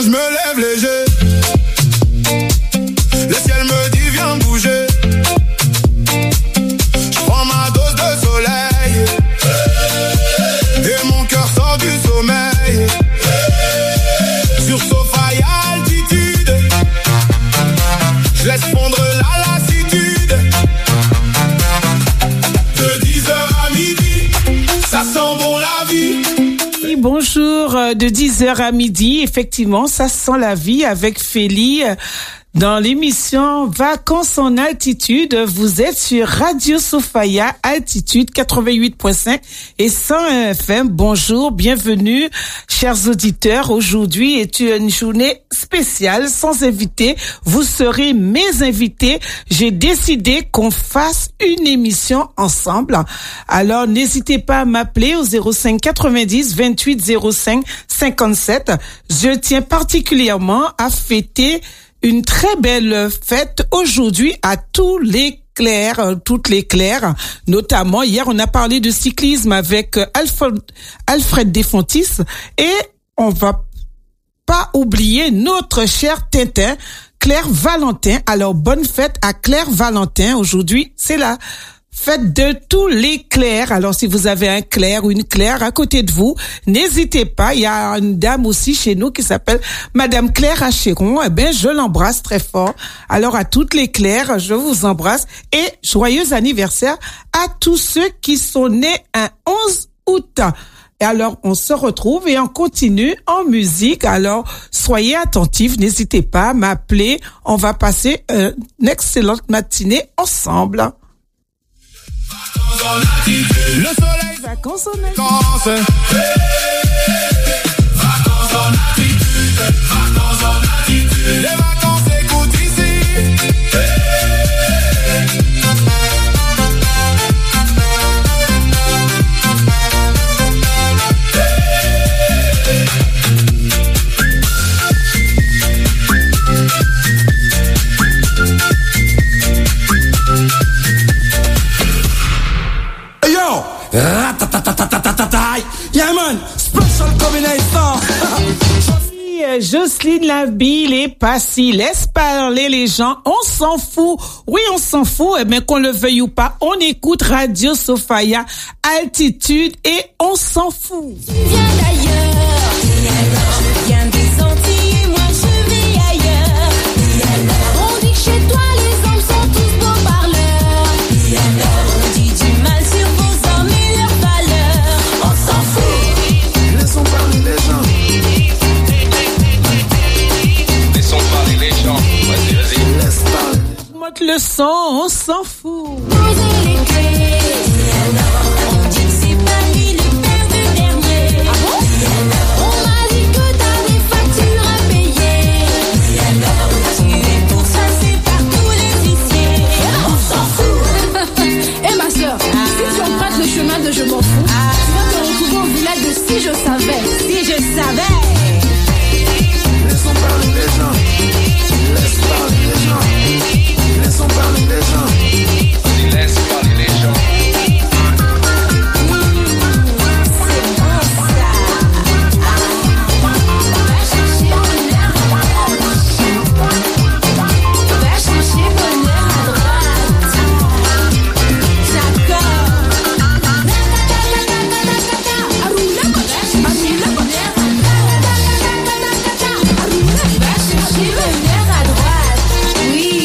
je me lève léger. Le ciel me dit viens bouger. Je prends ma dose de soleil et mon cœur sort du sommeil. Sur sofa y'a altitude. Je laisse fondre la lassitude. De 10h à midi, ça sent bon la vie. Oui, bonjour, de 10h à midi, effectivement, ça sent la vie avec Félie. Dans l'émission Vacances en altitude, vous êtes sur Radio Sofaya, altitude 88.5 et 101 FM. Bonjour, bienvenue, chers auditeurs. Aujourd'hui est une journée spéciale, sans invité. Vous serez mes invités. J'ai décidé qu'on fasse une émission ensemble. Alors, n'hésitez pas à m'appeler au 05 90 28 05 57. Je tiens particulièrement à fêter une très belle fête aujourd'hui à toutes les Claires, notamment hier on a parlé de cyclisme avec Alfred Desfontis et on va pas oublier notre cher Tintin, Claire Valentin. Alors bonne fête à Claire Valentin, aujourd'hui c'est la fête de tous les Claires. Alors, si vous avez un Claire ou une Claire à côté de vous, n'hésitez pas. Il y a une dame aussi chez nous qui s'appelle Madame Claire Acheron. Eh ben, je l'embrasse très fort. Alors, à toutes les Claires, je vous embrasse et joyeux anniversaire à tous ceux qui sont nés un 11 août. Et alors, on se retrouve et on continue en musique. Alors, soyez attentifs, n'hésitez pas à m'appeler. On va passer une excellente matinée ensemble. Le soleil, Vacances en vacances. Vacances en altitude. Vacances en altitude. Les vacances écoutent ici. Yeah man, special combination. Jocelyne Labille et Passy, laisse parler les gens, on s'en fout. Oui, on s'en fout, mais qu'on le veuille ou pas, on écoute Radio Sofaya, altitude et on s'en fout. Tu viens d'ailleurs, je viens des Antilles et moi je vais ailleurs. On dit que chez toi les hommes sont tous beaux parleurs. On dit du mal sur vos hommes et leurs valeurs. On s'en fout. Laissons parler les gens. Laissons parler les gens. Vas-y. Laisse parler. Monte le son, on s'en fout. Posez les clés. On dit que c'est pas lui le père du dernier. Ah bon? On m'a dit que t'as des factures à payer. Tu es pour ça, c'est par tous les huissiers. On s'en fout. Eh ma soeur, si tu empruntes le chemin de je m'en fous, tu vas te retrouver au village de Si je savais. Si je savais. Laissons parler les gens. Laisse parler les gens. Laissons parler les gens. Vas-y, laisse parler les gens. Oui,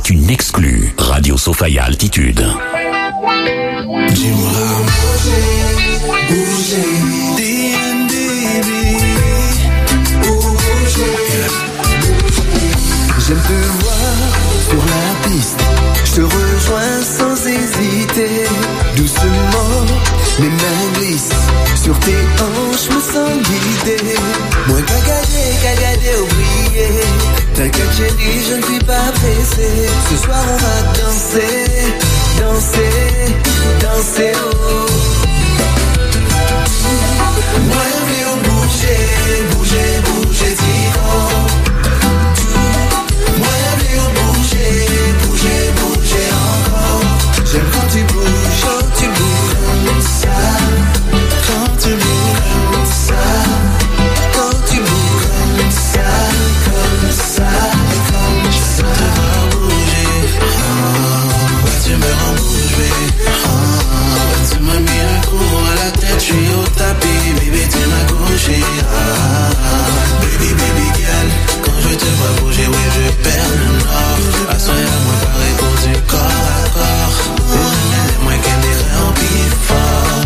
C'est une exclue. Radio Sophia Altitude. Dis-moi, bouger, j'aime te voir sur la piste, je te rejoins sans hésiter. Doucement, mes mains glissent sur tes hanches, me sens guider. Moi qu'à oublier. T'inquiète chérie, je ne suis pas pressé. Ce soir on va danser, danser, danser oh. Moi je veux bouger, bouger, bouger Tico. J'aime quand tu bouges comme ça. Quand tu bouges comme ça. Quand tu bouges comme ça. Comme ça, comme ça. Je te vois bouger. Ouais, tu me rends bouche bébé. Ouais, tu m'as mis un coup à la tête. Je suis au tapis, bébé tu m'as couché. Baby, baby girl. Quand je te vois bouger, oui je perds le nord. À soir à moi pas répondu corps à corps. Moi qu'elle est remplie fort.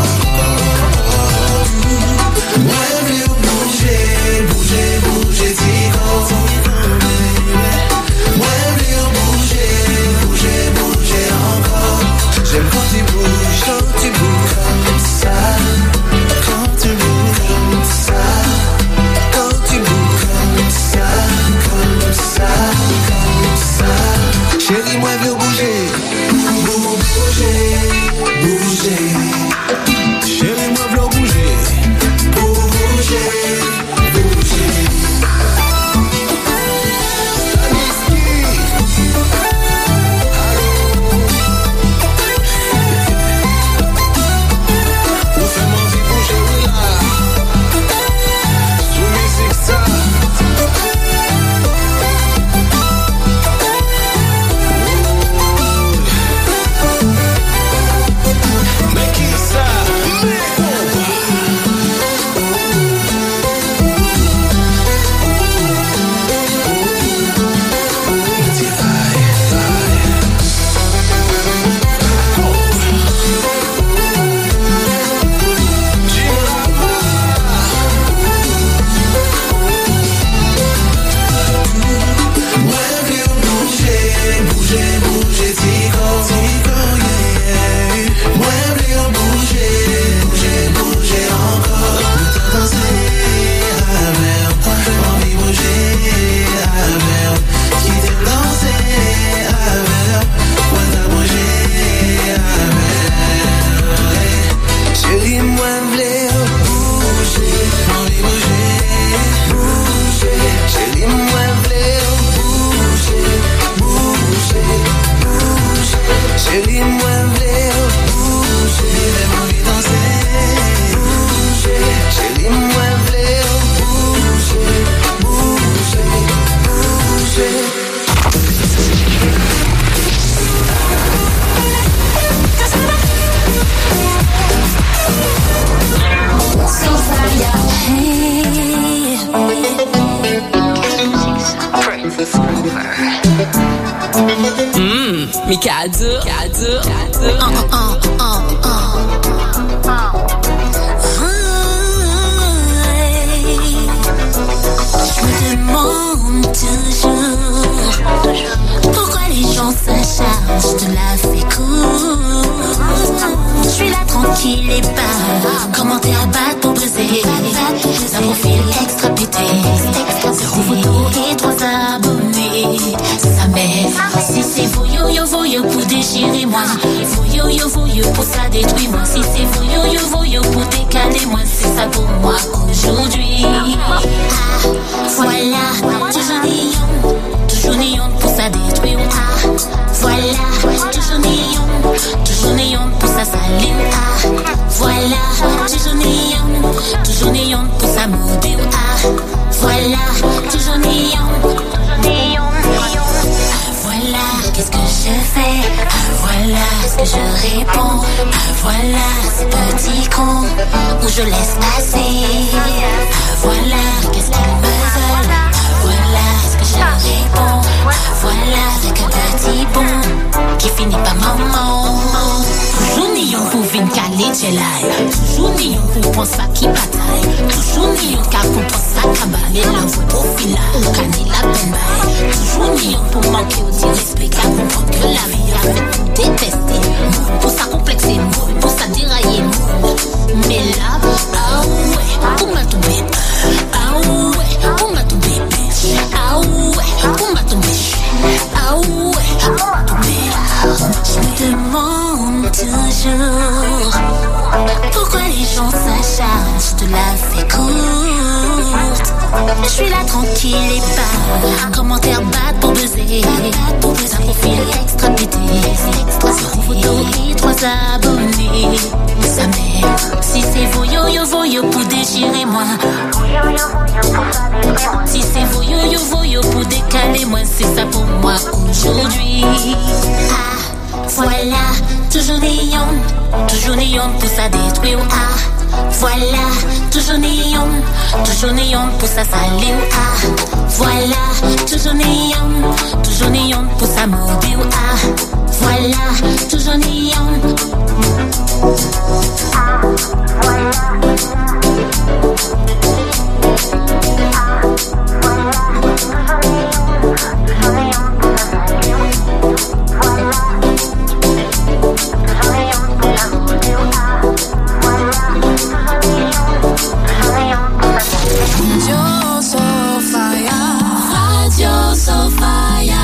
Moi je veux bouger, bouger, bouger Tico. Moi je veux bouger, bouger, bouger encore. J'aime quand tu bouges comme ça. Quand tu bouges comme ça. Quand tu bouges comme ça. Comme ça, comme ça. Chérie moi je veux bouger. Bouger, chérie moi v'là bouger, bouger, bouger. On fait m'envie bouger là, sous musique ça. Voilà, qu'est-ce qu'ils me veulent. Voilà ce que je réponds. Voilà avec un petit qui finit par maman. Toujours nion pour vin caler jelai. Toujours nion pour penser qui bataille. Toujours nion car pour penser à cabaler l'envoi au fila. Au canet la peine. Toujours nion pour manquer au dire respect. Car comprendre que la vie a fait pour détester. Pour ça complexer, pour ça dérailler. Mais là, ah ouais, pour m'a tomber. Ah ouais, pour m'a tomber. Ah ouais, pour m'a tomber. Ah ouais, pour m'a tomber. Je me demande toujours pourquoi les gens s'acharnent de la fée courte. Je suis là tranquille et pas commentaire bad pour buzzer. Un profil extra pété, extra photo et 3 abonnés. Sa mère, si c'est voyo pour déchirer moi. Si c'est voyo pour décaler moi, c'est ça pour moi aujourd'hui. Ah, voilà, toujours néon pour ça détruire. Ah, voilà, toujours néon pour ça salir. Ah, voilà, toujours néon pour ça mobile. Ah, voilà, toujours néon. Ah, voilà. Radio Sophia.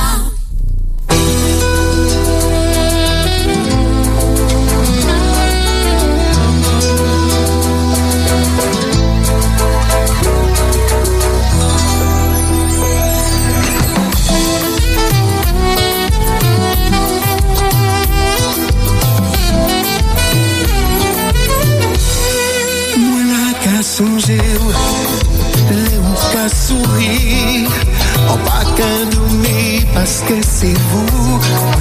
Songer, les ou qu'à sourire, en pas qu'un dormir parce que c'est vous,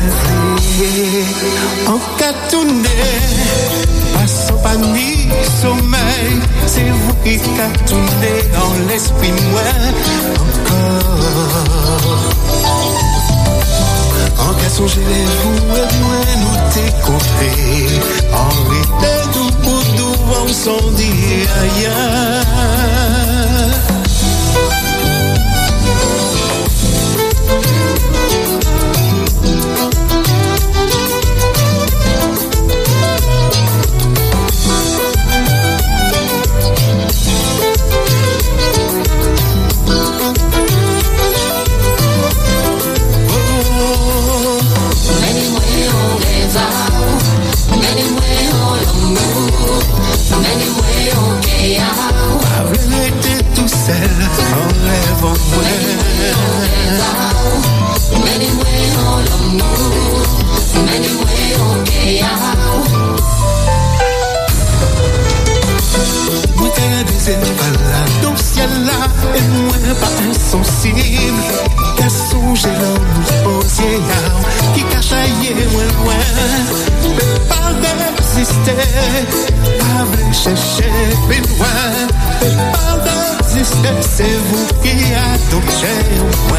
en qu'à tourner, passant pas ni sommeil, c'est vous qui qu'à tourner dans l'esprit moi, encore. En qu'à songer les vous et moi nous découvrir, en réalité nous pour nous on s'en dit ailleurs. C'est vous qui adoptez moi.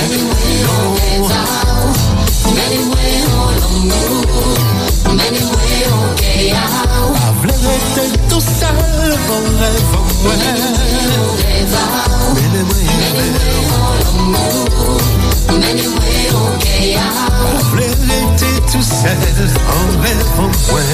Avlez tout seul, bon rêve en moi. Avlez tout seul, en rêve en moi.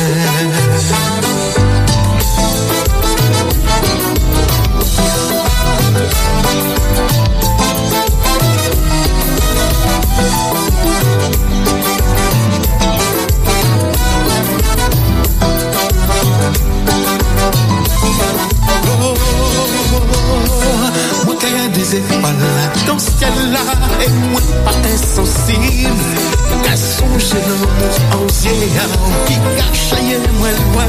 Dans ce ciel-là, et moi pas insensible, qu'à songer dans mon ansier, qui cache ailleurs moi loin.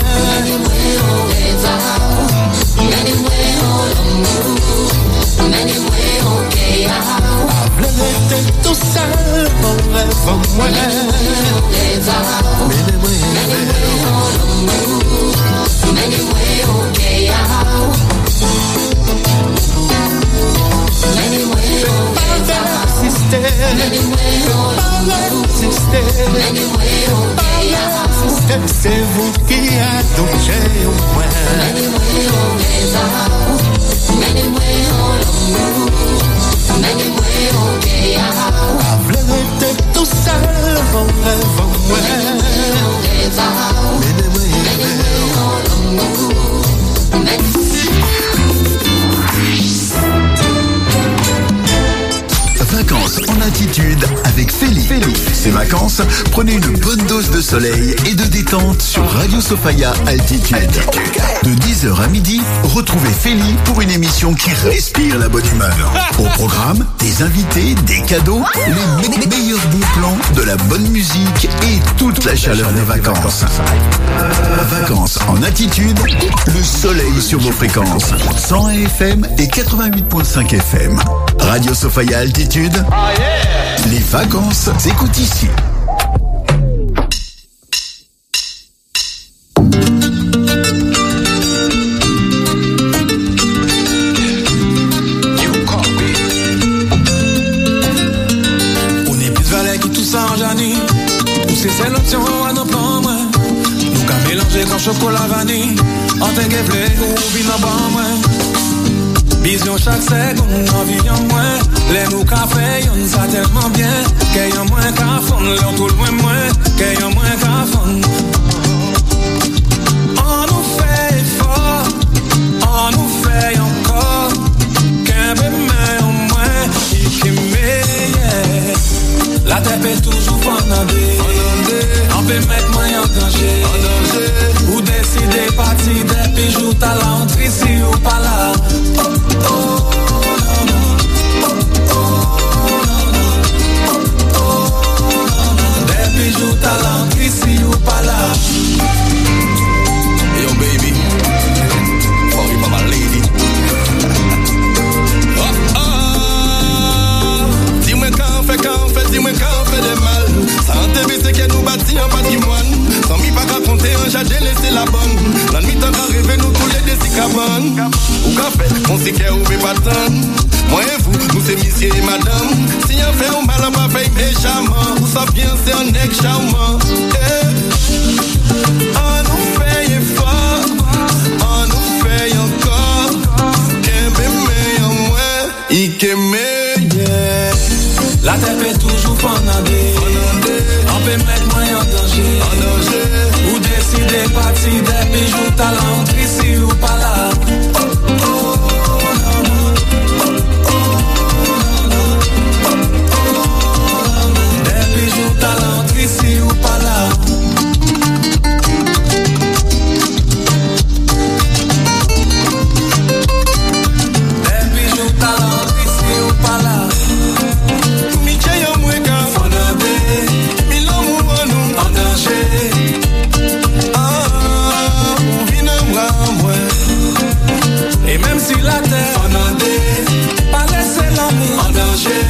Avlez tout seul, mon rêve en moi. Pas résister, c'est vous qui a touché au point. Avlerete tout seul, bon rêve, Vacances en altitude avec Feli. Ces vacances, prenez une bonne dose de soleil et de détente sur Radio Sophia Altitude. De 10h à midi, retrouvez Feli pour une émission qui respire la bonne humeur. Au programme, des invités, des cadeaux, les meilleurs bons plans, de la bonne musique et toute la chaleur des vacances. Vacances en altitude, le soleil sur vos fréquences. 100 FM et 88.5 FM. Radio Sophia Altitude. Les vacances s'écoutent ici. On est plus valet qui tout ça en Jani. Pousser c'est l'option à nos plans moins. Nous qu'à mélanger comme chocolat vanille. En tangue et blé ou vin en bas moins. Vision chaque seconde, envie en moins. Les nous café, y'en ça tellement bien. Qu'il y a moins qu'à fond, l'on tout le moins. Qu'il y a moins qu'à fond. On nous fait effort, on nous fait encore. Qu'un peu mais au moins, il qui meilleur. La tête est toujours fondée. On peut mettre moins en danger. Ou décider partir des bijoux, t'as l'entrée ici ou pas là. Des bijoux, t'as l'entrée ici ou pas là. Yo baby, for you my lady. Dis-moi quand fait, dis-moi quand fait des mal. Santé c'est que nous bâtis en patrimoine. Sans mi pas qu'à compter un jardin, laisser la bonne. La nuit t'en rêver nous couler des cicabannes. Ou qu'à fait, on sait qu'elle oublie pas tant. Moi et vous, nous c'est monsieur et madame. Si on fait un mal, on va faire méchamment. Ou ça vient, c'est un nec charmant. On nous fait effort, on nous fait encore. Qu'un bébé en moi, il est meilleur. La tête est toujours fondée. On peut mettre moins en danger. Ou décider partir des bijoux, t'as l'entrée ici ou pas là. Des bijoux, t'as l'entrée ici ou pas là. Des bijoux, t'as l'entrée ici ou pas là. Et même si la terre en andé, pas laisser l'amour en danger.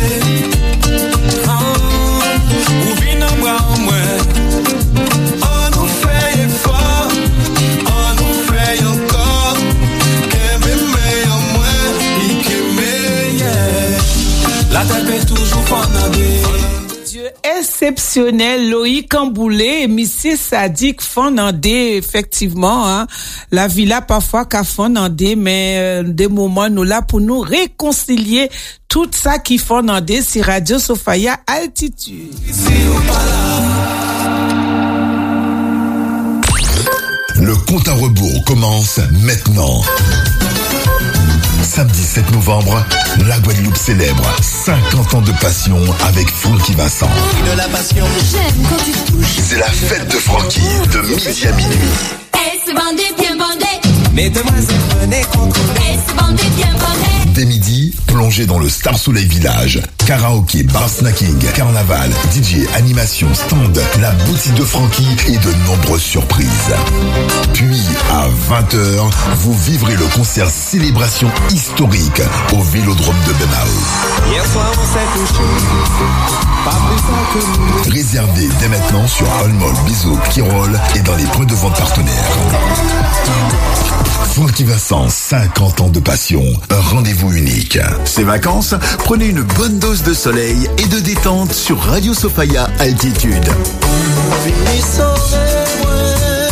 Ou vin en bras en moins. On nous fait effort, on nous fait encore. Qu'un bébé en moins, il est meilleur. La terre est toujours fondée. Dieu exceptionnel, Loïc Amboulé et Missy Sadik Fondandé, effectivement, hein. La villa parfois qu'a Fondandé, mais des moments nous là pour nous réconcilier tout ça qui Fondandé sur Radio Sophia Altitude. Le compte à rebours commence maintenant. Samedi 7 novembre, la Guadeloupe célèbre 50 ans de passion avec Francky Vincent. De la passion. J'aime quand tu touches. C'est la fête de Francky de midi à minuit. Et c'est bandé, bien bandé. Mettez-moi un nez contre. Et c'est bandé, bien bandé. Dès midi, plongez dans le Star Soleil Village. Karaoké, bar snacking, carnaval, DJ, animation, stand, la boutique de Francky et de nombreuses surprises. Puis, à 20h, vous vivrez le concert célébration historique au Vélodrome de Benao. Hier soir, on s'est couché. Pas plus tard que nous. Réservé dès maintenant sur Allmall, Bisou, Kirol et dans les points de vente partenaires. Francky Vincent, 50 ans de passion, un rendez-vous unique. Ces vacances, prenez une bonne dose de soleil et de détente sur Radio Sophia Altitude. Fini sauver moi.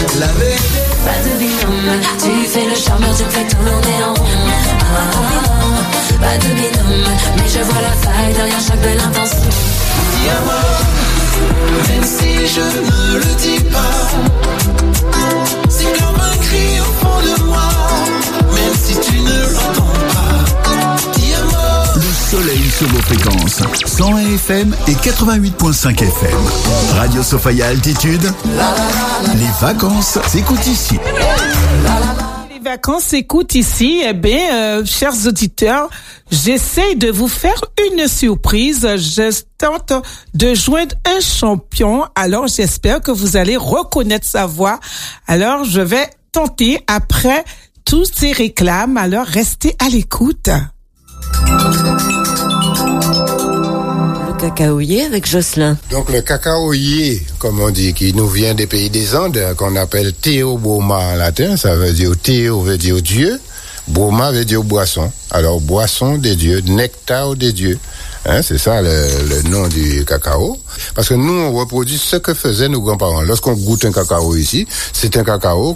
La vérité. Pas de binôme, tu fais le charmeur, tu me fais tourner en rond. Pas de binôme, mais je vois la faille derrière chaque belle intention. Dis-moi, même si je ne le dis pas, c'est comme un cri au fond de moi, même si tu ne l'entends pas. Dis-moi. Le soleil sur vos fréquences. 100 FM et 88.5 FM. Radio Sophia Altitude. Les vacances s'écoutent ici. Les vacances s'écoutent ici. Eh bien, chers auditeurs, j'essaie de vous faire une surprise. Je tente de joindre un champion. Alors, j'espère que vous allez reconnaître sa voix. Alors, je vais tenter après toutes ces réclames. Alors, restez à l'écoute. Le cacaoyer avec Jocelyn. Donc le cacaoyer, comme on dit, qui nous vient des pays des Andes, qu'on appelle Theobroma en latin, ça veut dire Théo veut dire Dieu, Broma veut dire boisson. Alors boisson des dieux, nectar des dieux. Hein, c'est ça le nom du cacao. Parce que nous, on reproduit ce que faisaient nos grands-parents. Lorsqu'on goûte un cacao ici, c'est un cacao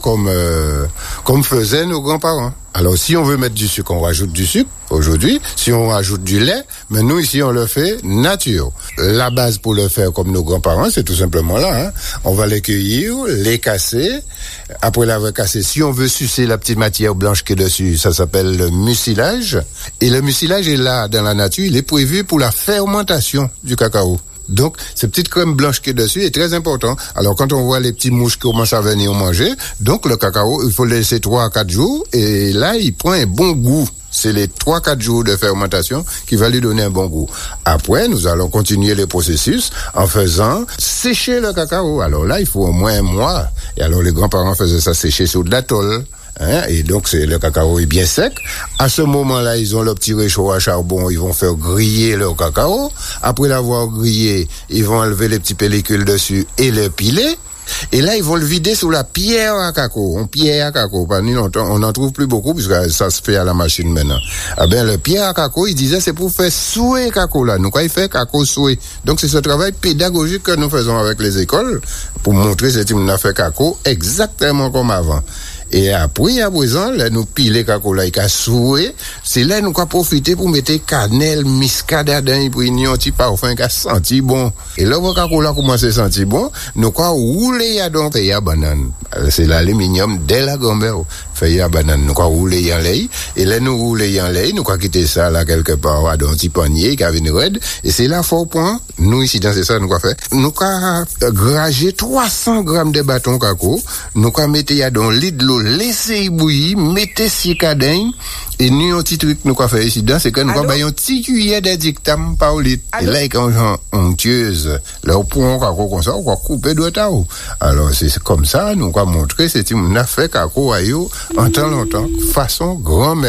comme faisaient nos grands-parents. Alors, si on veut mettre du sucre, on rajoute du sucre aujourd'hui. Si on rajoute du lait, mais nous, ici, on le fait nature. La base pour le faire comme nos grands-parents, c'est tout simplement là. Hein. On va les cueillir, les casser. Après l'avoir cassé, si on veut sucer la petite matière blanche qui est dessus, ça s'appelle le mucilage. Et le mucilage est là, dans la nature, il est prévu pour la fermentation du cacao. Donc, cette petite crème blanche qui est dessus est très important. Alors, quand on voit les petits mouches qui commencent à venir manger, donc le cacao, il faut le laisser 3 à 4 jours, et là, il prend un bon goût. C'est les 3-4 jours de fermentation qui va lui donner un bon goût. Après, nous allons continuer le processus en faisant sécher le cacao. Alors là, il faut au moins un mois. Et alors, les grands-parents faisaient ça sécher sur de la tôle. Hein, et donc le cacao est bien sec. À ce moment-là, ils ont le petit réchaud à charbon, ils vont faire griller leur cacao. Après l'avoir grillé, ils vont enlever les petites pellicules dessus et le piler. Et là, ils vont le vider sous la pierre à cacao. On pierre à cacao. Pas ni longtemps, on n'en trouve plus beaucoup puisque ça se fait à la machine maintenant. Ah ben, le pierre à cacao, il disait c'est pour faire souer cacao là. Nous, quoi, il fait cacao souer. Donc, c'est ce travail pédagogique que nous faisons avec les écoles pour montrer ce type de fait cacao exactement comme avant. Et après, à présent, là, nous piler cacao là, il a soué. C'est là, nous avons profité pour mettre cannelle, muscade dedans, pour y un petit parfum qui a senti bon. Et là, le cacao là commence à sentir bon, nous avons roulé à donc, feuille à banane. C'est l'aluminium dès la gambère. Feuille à banane, nous avons roulé en lait. Et là, nous roulé en lait, nous avons quitté ça là quelque part, dans un petit panier qui avait une raide. Et c'est là, fort point. Nous, ici, dans ça, nous avons fait. Nous avons gragé 300 grammes de bâton cacao. Nous avons mis dans lit de l'eau. Laissez bouillir, mettez si cadin, et nous, un petit truc, nous, quoi faire ici, c'est que nous, avons un petit cuillère de dictam par litre. Et là, quand on tueuse, là, on prend un cacao comme ça, on va couper de tao. Alors, c'est comme ça, nous, avons montré, c'est une affaire cacao à yo, en temps longtemps, façon grand-mère.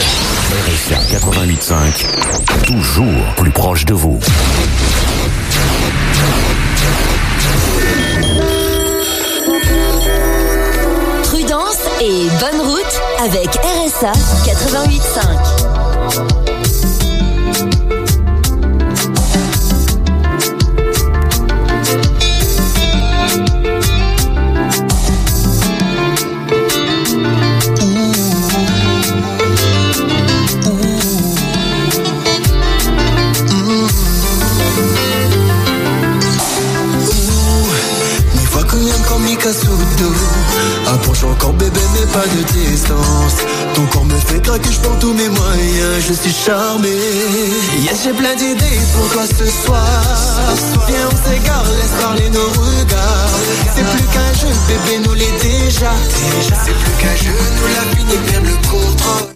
RSA 88.5, toujours plus proche de vous. Et bonne route avec RSA 88.5. Approche encore bébé mais pas de distance. Ton corps me fait craquer, je prends tous mes moyens. Je suis charmé. Yes, j'ai plein d'idées pour toi ce soir. Viens on s'égare, laisse parler nos regards. C'est plus qu'un jeu, bébé nous l'est déjà. C'est plus qu'un jeu, nous la fini bien le contrôle.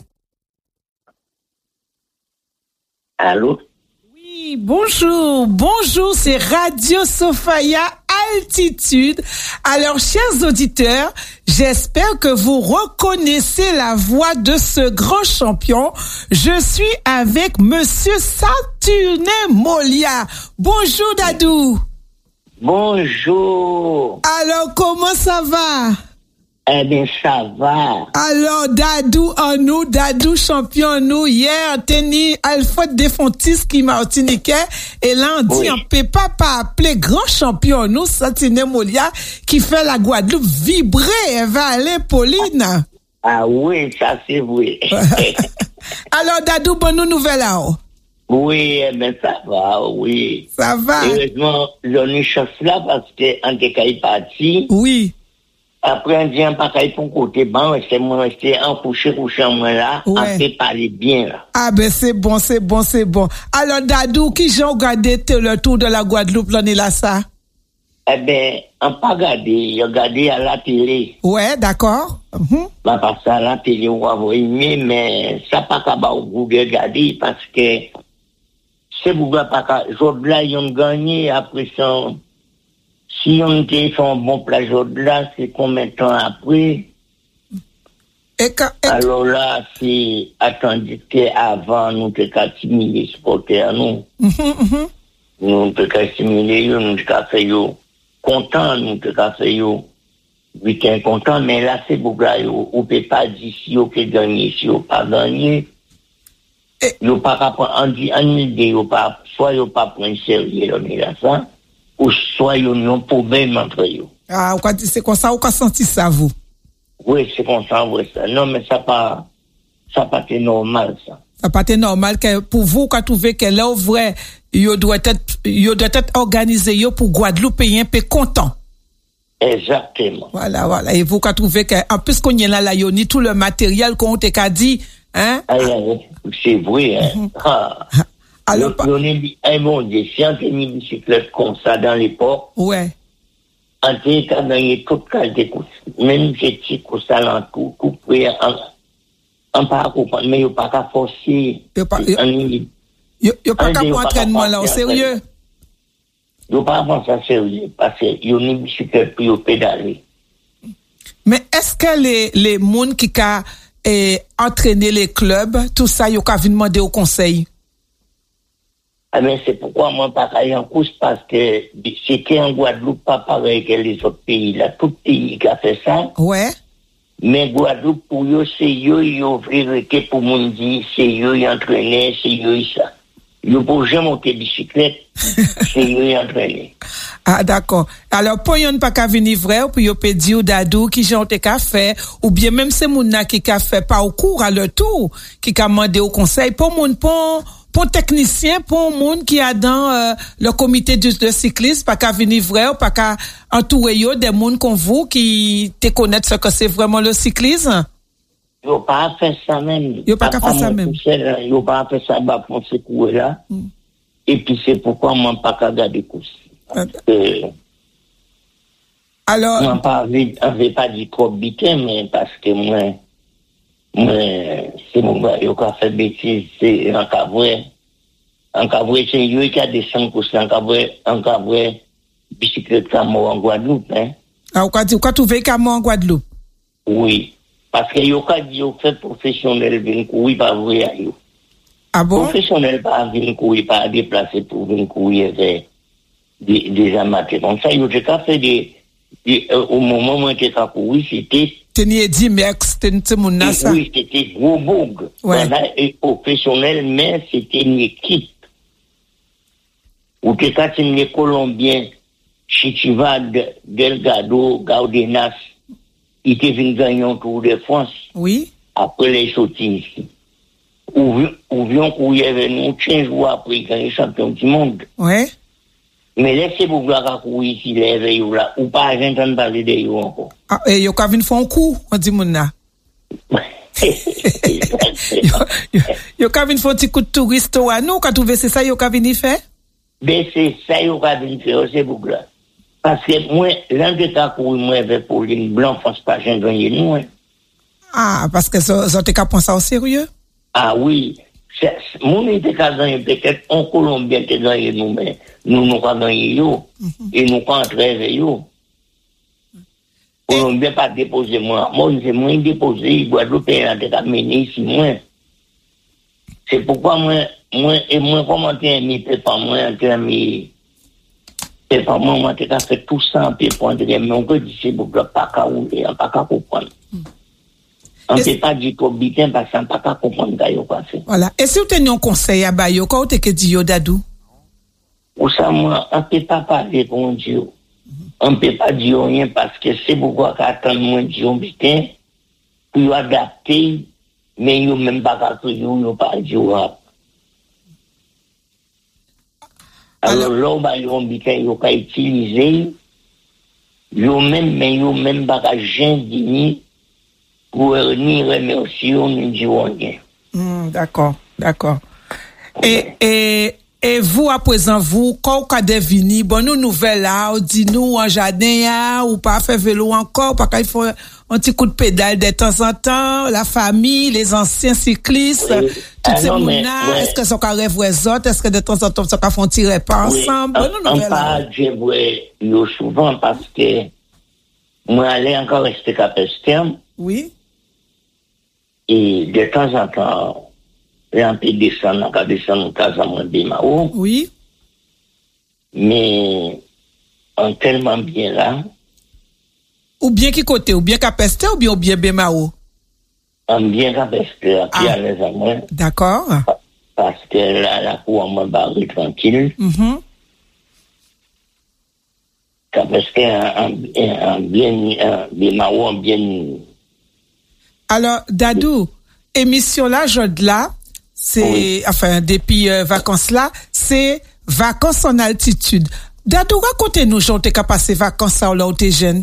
Allô? Oui, bonjour, c'est Radio Sophia Altitude. Alors, chers auditeurs, j'espère que vous reconnaissez la voix de ce grand champion. Je suis avec Monsieur Saturnin Molia. Bonjour, Dadou. Bonjour. Alors, comment ça va? Eh bien, ça va. Alors, Dadou champion nous, hier, teni Alfred Desfontis qui martiniquais, et là, on dit, Oui. on peut pas appeler grand champion nous, Santine Molia, qui fait la Guadeloupe vibrer, elle va aller, Pauline. Ah oui, ça c'est vrai. Alors, Dadou, bonne nouvelle là. Oui, eh bien, ça va, oui. Ça va. Heureusement, j'en ai chance là parce que en tout cas, il parti. Oui. Après, on dit, on pas qu'à ton côté, bon, c'est moi, rester en coucher en moi là, Ouais. on peut parler bien là. Ah ben c'est bon. Alors, Dadou, qui j'ai regardé le tour de la Guadeloupe l'année là, ça? Eh bien, on pas regardé à la télé. Ouais, d'accord. Bah, parce que à la télé, on va voir aimer, mais ça pas qu'à au goût de regarder parce que c'est pour pas qu'à, là, ils ont gagné après ça. Si on était fait un bon plat là, c'est combien de temps après? Alors là, c'est attendu qu'avant, nous te qu'à stimuler les supporters, nous. Nous te qu'à stimuler, nous te qu'à faire content, nous te qu'à faire week-end content, mais là, c'est pour là, on peut pas dire si on peut gagner, si on pas gagné. Yo pas prendre en idée, soit yo pas prendre sérieux là ça, ou soit yo ont problème entre eux. Ah, c'est comme ça, ou qu'a senti ça, vous? Oui, c'est comme ça, oui, ça. Non, mais ça pas été normal, ça. Ça pas été normal que, pour vous, qu'a trouvé que là, au vrai, yo doit être organisé, yo, pour Guadeloupe, un peu content. Exactement. Voilà. Et vous, qu'a trouvé que, en plus qu'on y est là, yo, ni tout le matériel qu'on t'a dit, hein? C'est vrai, hein. Alors, mon Dieu, si on tenait une bicyclette comme ça dans l'époque, ouais. On tenait qu'à gagner toute qualité de course. Même si petit course à l'entour, couper, on pas comprendre, mais il pas qu'à forcer. Il pas qu'à pour entraînement là, au sérieux. Il pas prendre ça sérieux, parce qu'il y a une bicyclette pour pédaler. Mais est-ce que les monde qui a entraîné les clubs, tout ça, ils ont venir demander au conseil? Ah ben c'est pourquoi moi pas aller en course parce que c'était en Guadeloupe pas pareil que les autres pays là, tout pays qui a fait ça. Ouais. Mais Guadeloupe pour eux c'est eux ils ouvrir que pour mon dire c'est eux ils entraîner, c'est eux ça. Ils pour jamais monter bicyclette, c'est eux ils entraîner. Ah d'accord. Alors pour yon pas qu'à venir vrai ou pour yon peut dire Dadou qui j'ont été qu'à faire ou bien même c'est moun na qui a fait pas au cours à le tour qui a demandé au conseil pour moun pour technicien, pour monde qui a dans le comité de cyclisme, pas qu'à venir vrai, ou pas qu'à entourer yo des monde comme vous qui te connaissent ce que c'est vraiment le cyclisme. Yo pas fait ça même. Yo pas qu'à faire ça même. Yo pas fait ça bah pour ce coup là. Et puis c'est pourquoi moi pas qu'à garder course. Alors moi pas avait pas dit trop bitin mais parce que moi c'est mon gars, il a fait bêtise, c'est un cavouet, c'est lui qui a descendu pour ça, un cavouet, bicyclette à mort en Guadeloupe, hein. Ah, ou quand tu veux qu'à mort en Guadeloupe? Oui. Parce que il a dit, il fait professionnel, venir courir, pas vrai, à yo. Ah bon? Professionnel, pas venir courir, pas déplacer pour venir courir vers des amateurs. Comme ça, il a fait au moment où il était à courir, c'était tenir 10 mètres, c'était mon nasa. Oui, c'était gros boug. Ouais. Voilà, et professionnel, mais c'était une équipe. Ou que quand les Colombiens, Chichiva, Delgado, Gaudenas, ils étaient venus gagner un Tour de France. Oui. Après les sorties ici. Ou viens courir avec nous 15 jours après gagner champion du monde. Ouais. Mais laissez vous voir courir ici, les réveils là, ou pas entendre parler de vous encore. Ah, et yo kavin font un coup, on dit mouna. Yo kavin font un petit coup de touriste ou à nous, quand tu veux, c'est ça yo kavin y fait? Ben, c'est ça yo kavin faire, c'est pour là. Parce que moi, l'un de ta courir, moi, avec Pauline Blanc, France pas, j'ai gagné nous, hein. Ah, parce que ça t'es qu'à prendre ça au sérieux? Ah oui. Mon était qu'à gagner, peut-être, en Colombien, t'es gagné nous, mais nous pas gagné yo. Et nous pas entraîné yo. Colombien pas déposé moi. Moi, c'est moins déposé, Guadeloupe, il a mené ici, moi. C'est pourquoi moi, commenter un peu par moi, en termes Et par moi, tu as fait tout ça, puis pour entrer, mais on peut dire c'est pour pas qu'à rouler, on pas qu'à comprendre. On ne peut pas dire trop bien parce qu'on ne peut pas comprendre ce qu'on a fait. Voilà. Et si vous tenez un conseil à Bayo, quand vous avez dit Dadou? Pour ça, moi, on ne peut pas parler pour Dieu. On ne peut pas dire rien parce que c'est pourquoi qu'attendre moins Dieu bien pour adapter, mais vous même pas qu'à vous pas dire. Alors là, vous avez utilisé, vous même pas qu'à gêner pour ni remercier ni dire rien. D'accord. Et vous, à présent, quand vous avez venu, bon, nous nouvelles là, on dit nous en jardin, ou pas faire vélo encore, parce qu'il faut un petit coup de pédale de temps en temps, la famille, les anciens cyclistes, toutes ces mounas, est-ce que ça rêve les autres, est-ce que de temps en temps, ça font tirer pas ensemble, bon, nous nouvelles là. Je vois souvent parce que moi, allais encore rester Capestem. Oui. Et de temps en temps, on peut descendre au casament de Mao. Oui. Mais on tellement bien là. Ou bien qui côté? Ou bien Capeste ou bien Bemao? On bien Capeste, à pied à l'aise à moi. D'accord. Parce que là, la cour m'a barré tranquille. Capeste, un bien, Bemao, un bien. Alors, Dadou, émission là, là, c'est, enfin, depuis vacances là, c'est vacances en altitude. Dadou, racontez-nous, j'en t'ai qu'à passer vacances là où t'es jeune.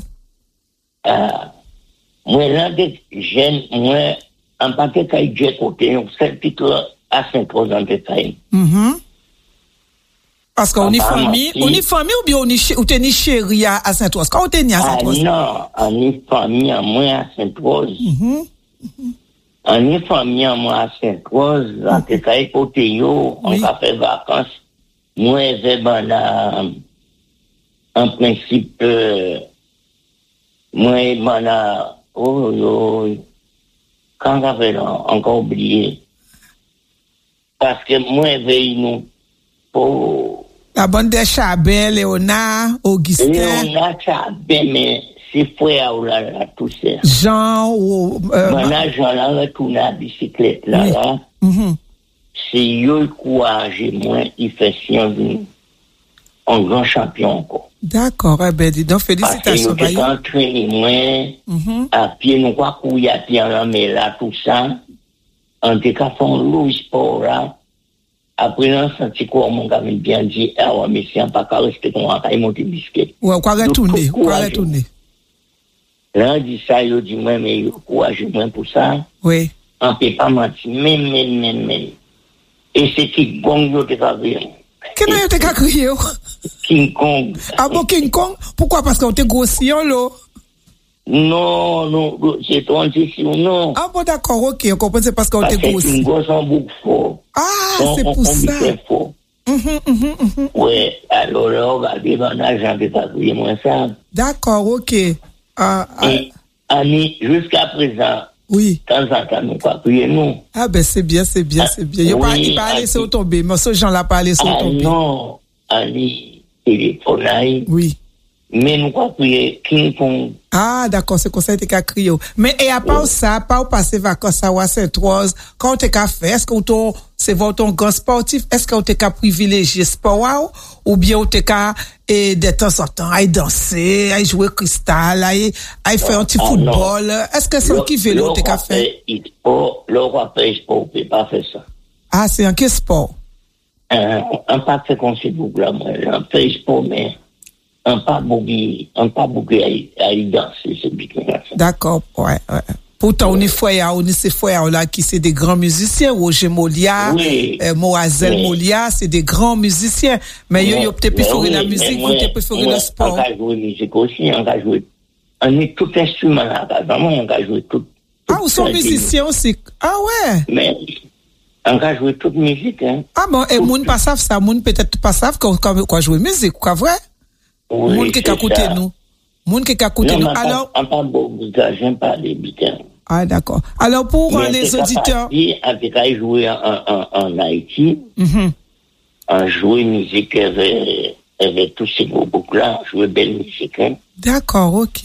Moi, là, des jeunes, moi, en tant que j'ai côté, on fait plutôt à 5-3 ans de taille. Parce qu'on est famille, ou bien on t'es ni chérie à Saint-Rose? Quand on t'es ni à Saint-Rose? Non, on est famille à moi à Saint-Rose. On est famille à moi à Saint-Rose, en tout cas, côté yo, on a fait vacances. Moi, en principe, moi, quand on avait encore oublié. Parce que moi, veille nous, pour. La bande de Chabin, Léonard, Augustin. Léonard, Chabin, mais c'est frère ou là, tout ça. Jean ou. Maintenant, Jean là, retourne à la bicyclette là. C'est eux courage, moi, il fait science un grand champion encore. D'accord, eh ben, dis donc, félicitations. Parce que nous entraîné moins, à pied, nous quoi courir à pied en mais là, tout ça, en tout cas, font le sport là. Après, on senti quoi, mon gars, bien dit, ah ouais, mais si on pas qu'à rester comme on va monter biscuit. Ouais, quoi retourner. Là, on dit ça, il dit, moi, mais il courage, moins pour ça. Oui. On peut pas mentir, même. Et c'est King Kong, yo, t'es pas bien. Qu'est-ce que t'as crié? King Kong. Ah bon, King Kong? Pourquoi? Parce qu'on t'est grossi, là? Non, c'est toi, non. Ah bon, d'accord, ok, on comprend, c'est parce qu'on t'est grossi. C'est une grosse en boucle fort. Ah, c'est pour ça. Ouais, alors là, on va dire, on a jamais pas crié moins ça. D'accord, ok. Et, Annie, jusqu'à présent, oui. Quand en temps, nous pas crier, non. Ah ben, c'est bien. Il pas laissé au tomber, mais ce Jean l'a pas laissé au tomber. Non, Annie, téléphone, oui. Mais nous pas crier King Kong. Ah, d'accord, c'est comme ça que tu as crié. Mais, et à part ça, pas passer vacances à Saint-Rose, quand tu as fait, est-ce que c'est votre grand sportif, est-ce que tu as privilégié sport, ou bien tu as de temps en temps, à danser, à jouer cristal, à faire un petit football, est-ce que c'est qui vélo tu as fait? Le roi fait sport, on peut pas faire ça. Ah, c'est un quel sport? On pas fait comme c'est vous, là, moi, on fait sport, mais on pas bouger à y danser, c'est bien. D'accord, ouais. Pourtant, on est ces frères là qui c'est des grands musiciens, Roger Molia, Moazel Molia, c'est des grands musiciens. Mais yo peut-être préféré la musique, vous peut-être préféré le sport. On va jouer musique aussi, on va jouer. On est tout instrument là, vraiment, on va jouer tout. Ah, vous sont musiciens aussi. Ah ouais. Mais on va jouer toute musique, hein. Ah bon, et moun pas savent ça, moun peut-être pas savent quoi jouer musique, quoi vrai? Moun qui écoute nous. Alors, on parle beaucoup, j'aime pas les bitins. Ah, d'accord. Alors, pour les auditeurs. Avec jouer en Haïti, on joue musique avec tous ces gros boucles-là, jouer belle musique. Hein. D'accord, ok.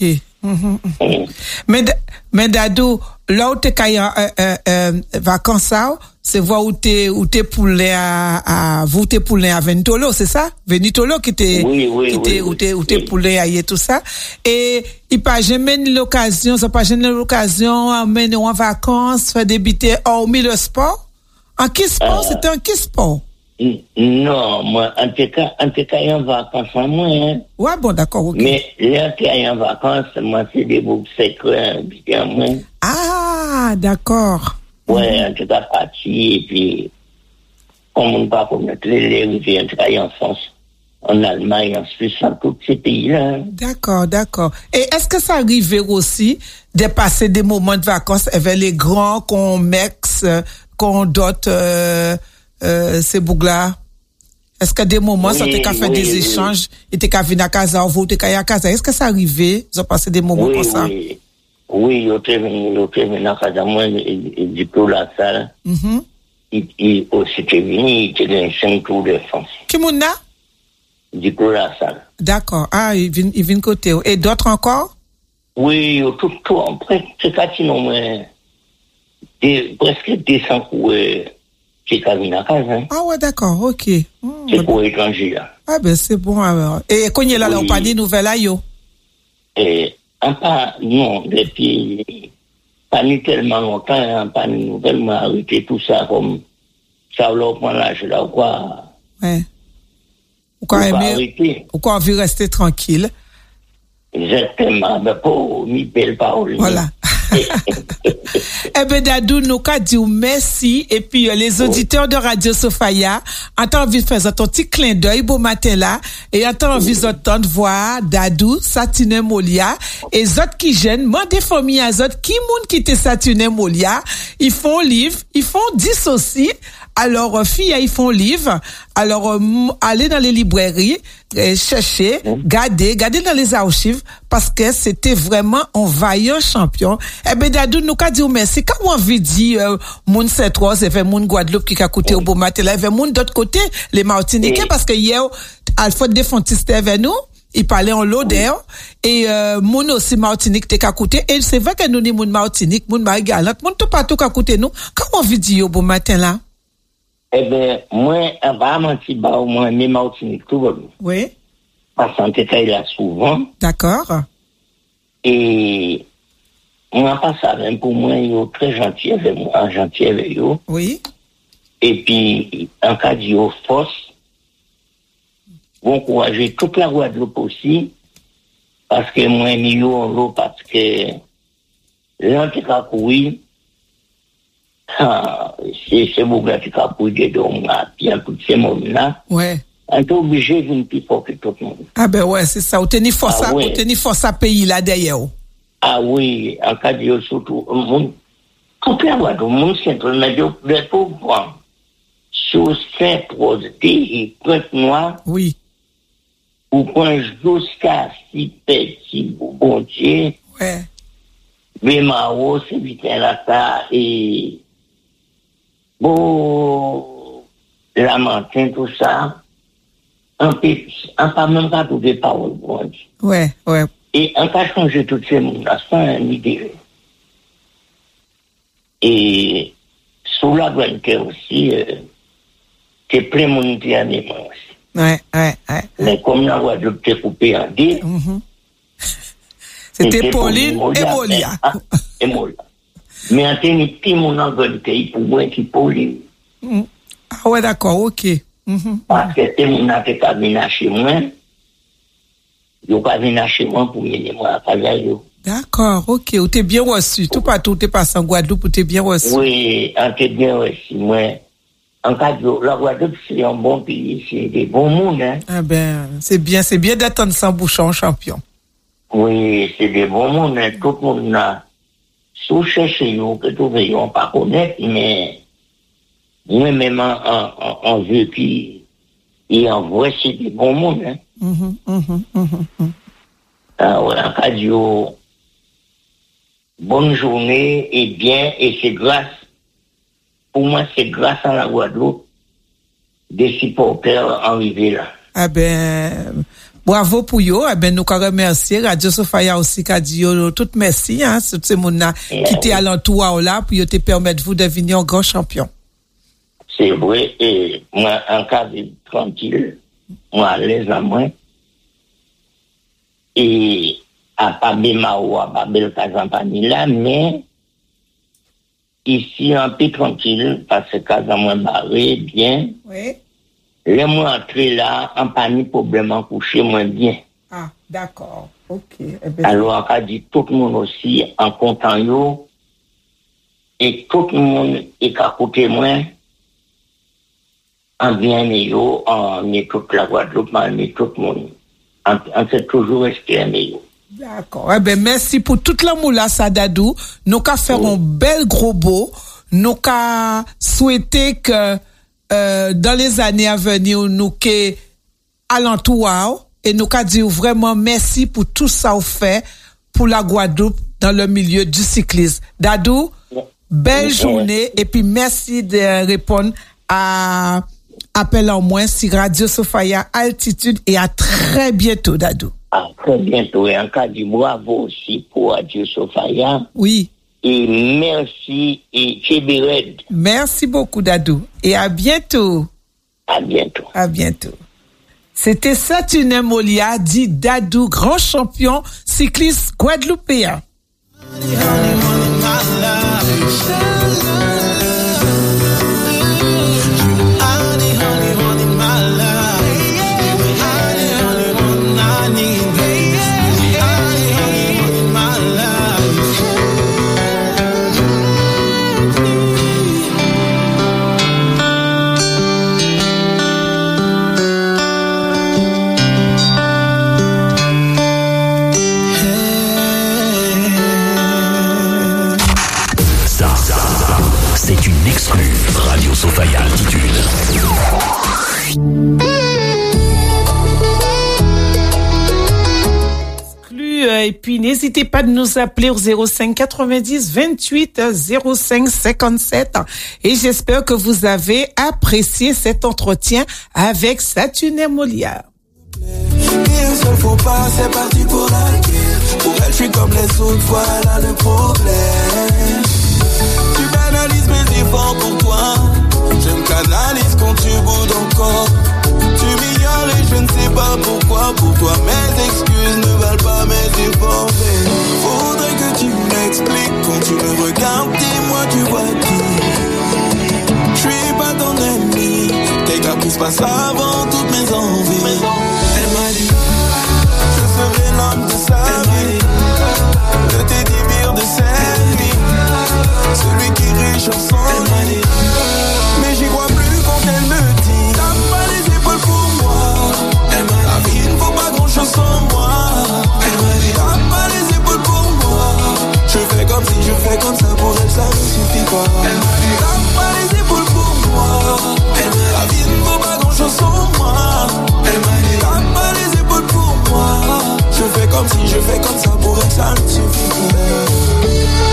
Mais Dadou, là où t'es vacances, ça, c'est voir où t'es poulé vous t'es poulé à Venitolo, c'est ça? Venitolo qui t'es, où t'es poulé à y tout ça. Et, il pas jamais l'occasion, ça pas jamais l'occasion, amener en vacances, faire débuter, hormis le sport? En qui sport? C'était en qui sport? Non, moi, en tout cas, en vacances, en moi, hein. Ouais, bon, d'accord, ok. Mais là, en vacances, moi, c'est des boucles secrets, en moi. Ah, d'accord. Ouais, en tout cas, parti, et puis, comme on ne peut pas connaître les rivières, en tout cas, en France, en Allemagne, en Suisse, en tous ces pays-là. D'accord, d'accord. Et est-ce que ça arrivait aussi de passer des moments de vacances avec les grands qu'on mixe, qu'on dote, ces boucles-là? Est-ce que des moments, ça t'es qu'à faire des échanges, et t'es qu'à venir à casa, ou vous t'es qu'à y à casa? Est-ce que ça arrivait? Ils ont passé des moments comme ça? Oui, ils ont venu à casa, moi, du coup, la salle. Il aussi était venu, il était dans 5 tours de France. Qui m'en a? Du coup, la salle. D'accord. Ah, il vient côté. Et d'autres encore? Oui, tout, après, c'est quand ils presque 200 coups, c'est qu'à venir à casa, hein. Ah ouais, d'accord, ok. C'est pour étrangers, là. Ah ben, c'est bon, alors. Et quand il est là, on pas des nouvelles là, yo? Non, depuis, pas ni tellement longtemps, pas ni nouvelles, m'a arrêté tout ça comme, ça, là, prend l'âge, là, quoi. Ouais. Ou quoi envie rester tranquille? Exactement, mais pour m'y belle parole. Voilà. Eh ben, Dadou, nous qu'a dit merci, et puis, les auditeurs de Radio Sophia, ont envie de faire ton petit clin d'œil, beau matin là, et ont envie d'entendre voir Dadou, Satine Molia, et autres qui gênent, moi, des familles à autres, qui moun qui te Satine Molia, ils font livre, ils font 10 aussi. Alors, filles, ils font livre. Alors, allez dans les librairies, chercher, garder dans les archives, parce que c'était vraiment un vaillant champion. Eh ben, Dadou, nous qu'a dit merci. Quand on veut dire, moun Saint-Rose, c'est fait moun Guadeloupe qui a coûté au beau matin, là, il y avait moun d'autre côté, les Martiniquais, parce que hier, Alfred Desfontis était avec nous. Il parlait en l'odeur, et, moun aussi Martinique t'es qu'à côté, et c'est vrai que nous, ni moun Martinique, moun Marie-Galante, moun tout partout qu'à côté nous. Comment on veut dire au beau matin, là? Eh ben, moi, vraiment, si bah, au moins, mes Martinique, tout va bien. Oui. Parce qu'en tout cas, il a souvent. D'accord. Et, moi, pas ça, même pour moi, il est très gentil avec moi, gentil avec eux. Oui. Et puis, en cas de force, bon encourager toute la Guadeloupe aussi, parce que moi, il en l'eau, parce que, l'antica courir, c'est beaucoup de cas pour aider bien pour ces moments-là. Ouais. On est obligé d'une plus fort que tout le monde. Ah ben ouais, c'est ça. Ou tenir force à pays là derrière. Ah oui, en cas de surtout, tout le monde, le monde central, mais de pouvoir, sur Saint-Rose et Pointe-Noire. Oui. Ou quand jusqu'à si petit, bon Dieu. Ouais. Bémaro, c'est vite là, ça, et, bon, Lamentin, tout ça, on pas même pas tout des paroles, bon Dieu. Ouais, ouais. Et on a changé toutes ces mondes-là, sans une idée. Et, sous la bonne terre aussi, c'est plein de monde qui a des mains aussi. Ouais. Mais comme la Guadeloupe t'est coupée en deux, c'était Pauline et Molia. Et Molia. Mais en termes de petit monde en pays, pour moi, c'est Pauline. Ah ouais, d'accord, ok. Parce que tes monde n'a pas venir chez moi. Ils n'ont pas venir chez moi pour mener moi à Cavaillon. D'accord, ok. Ou t'es bien reçu. Tout partout, t'es passé en Guadeloupe, ou t'es bien reçu. Oui, on t'es bien reçu. Moi, en cas de la Guadeloupe, c'est un bon pays, c'est des bons mondes, hein. Ah ben, c'est bien d'attendre sans bouchon champion. Oui, c'est des bons mondes, hein. Tout le monde là. Sous chercher nous, que tout le monde pas connaître, mais, moi-même, en vue qui, et en vrai, c'est des bons mondes, hein. Ah ouais, en cas de bonne journée, et bien, et c'est grâce, pour moi, c'est grâce à la Guadeloupe, des supporters arrivés là. Ah ben, bravo pour yo. Ah ben, nous qu'à remercier Radio Sophia aussi qu'a dit yo tout merci hein, tous ces monde là qui t'est alentour là pour yo te permettre vous devenir un grand champion. C'est vrai et moi en cas de tranquille, moi les à moi et à pas Bemao à pas belle campagne là mais ici un peu tranquille parce que casa moins barré bien. Oui. Les mois entrés là, en pas ni problème en coucher moins bien. Ah, d'accord. OK. Eh ben, alors, on a dit tout le monde aussi en content yo et tout le monde est à côté moi en bien yo, en est toute la Guadeloupe, en est tout le monde. On s'est toujours espéré yo. D'accord. Eh ben, merci pour toute l'amour là, Sadadou. Nous qu'à faire un bel gros beau. Nous qu'à souhaiter que dans les années à venir, nous qu'à alentour et nous qu'à dire vraiment merci pour tout ça vous fait pour la Guadeloupe dans le milieu du cyclisme. Dadou, belle journée et puis merci de répondre à appel en moins sur Radio Sophia Altitude et à très bientôt, Dadou. À très bientôt et en cas du bravo aussi pour Radio Sophia. Oui. Et merci et Tchébired. Merci beaucoup, Dadou. Et à bientôt. À bientôt. À bientôt. C'était Saturnin Molia, dit Dadou, grand champion cycliste guadeloupéen. C'est une exclue Radio Sophia Altitude. Et puis n'hésitez pas de nous appeler au 05 90 28 05 57 et j'espère que vous avez apprécié cet entretien avec Saturnin Molia. Et un seul faux pas, c'est parti pour la guerre. Pour elle, je suis comme les autres, voilà le problème. Tu banalises mes efforts pour toi. Je me canalise quand tu boudes encore. Tu m'ignores et je ne sais pas pourquoi. Pour toi, mes excuses ne valent pas mes efforts. Mais faudrait que tu m'expliques. Quand tu me regardes, dis-moi, tu vois qui. Je suis pas ton ennemi. Tes caprices passent avant toutes mes envies. Elle m'a dit, je serai l'homme de sa vie. Le teddy-bear de sa vie. Celui qui réchauffe son lit. Mais j'y crois plus quand elle me dit, t'as pas les épaules pour moi. Elle m'a dit, la vie ne vaut pas grand chose sans moi. Elle m'a dit, t'as pas les épaules pour moi. Je fais comme si je fais comme ça pour elle, ça ne suffit pas. Elle m'a dit, t'as pas les épaules pour moi. Elle m'a dit, la vie ne vaut pas grand chose sans moi. Elle m'a dit, t'as pas les épaules pour moi. Je fais comme si je fais comme ça pour elle, ça ne suffit pas.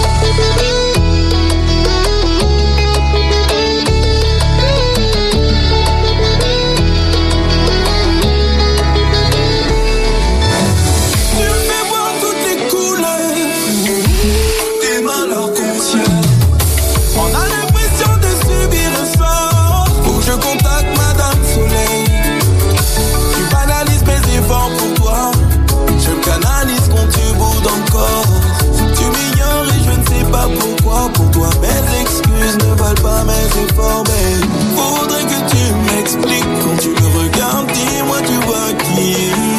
Pour toi, mes excuses ne valent pas mes efforts, mais faudrait que tu m'expliques. Quand tu me regardes, dis-moi, tu vois qui.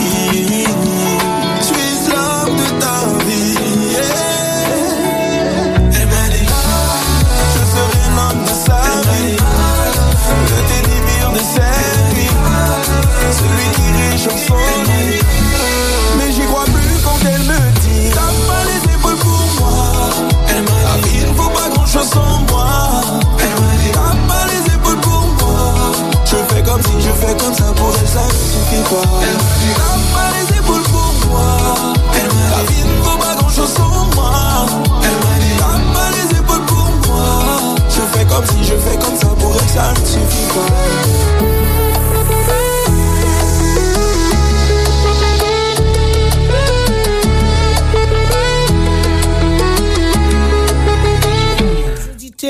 Je suis l'homme de ta vie. Elle m'a dit, je serai l'homme de sa vie. Le teddy-bear de sa vie. Celui qui réchauffe son lit. Mais j'y crois plus quand elle me dit, t'as pas les épaules pour moi. Elle m'a dit, il ne faut pas grand chose sans moi. Elle m'a dit, t'as pas les épaules pour moi. Je fais comme si je fais comme ça pour elle, ça ne suffit pas. Elle m'a dit, t'as pas les épaules pour moi. Elle m'a dit, la vie ne vaut pas grand chose sans moi. Elle m'a dit, t'as pas les épaules pour moi. Je fais comme si je fais comme ça pour elle, ça ne suffit pas.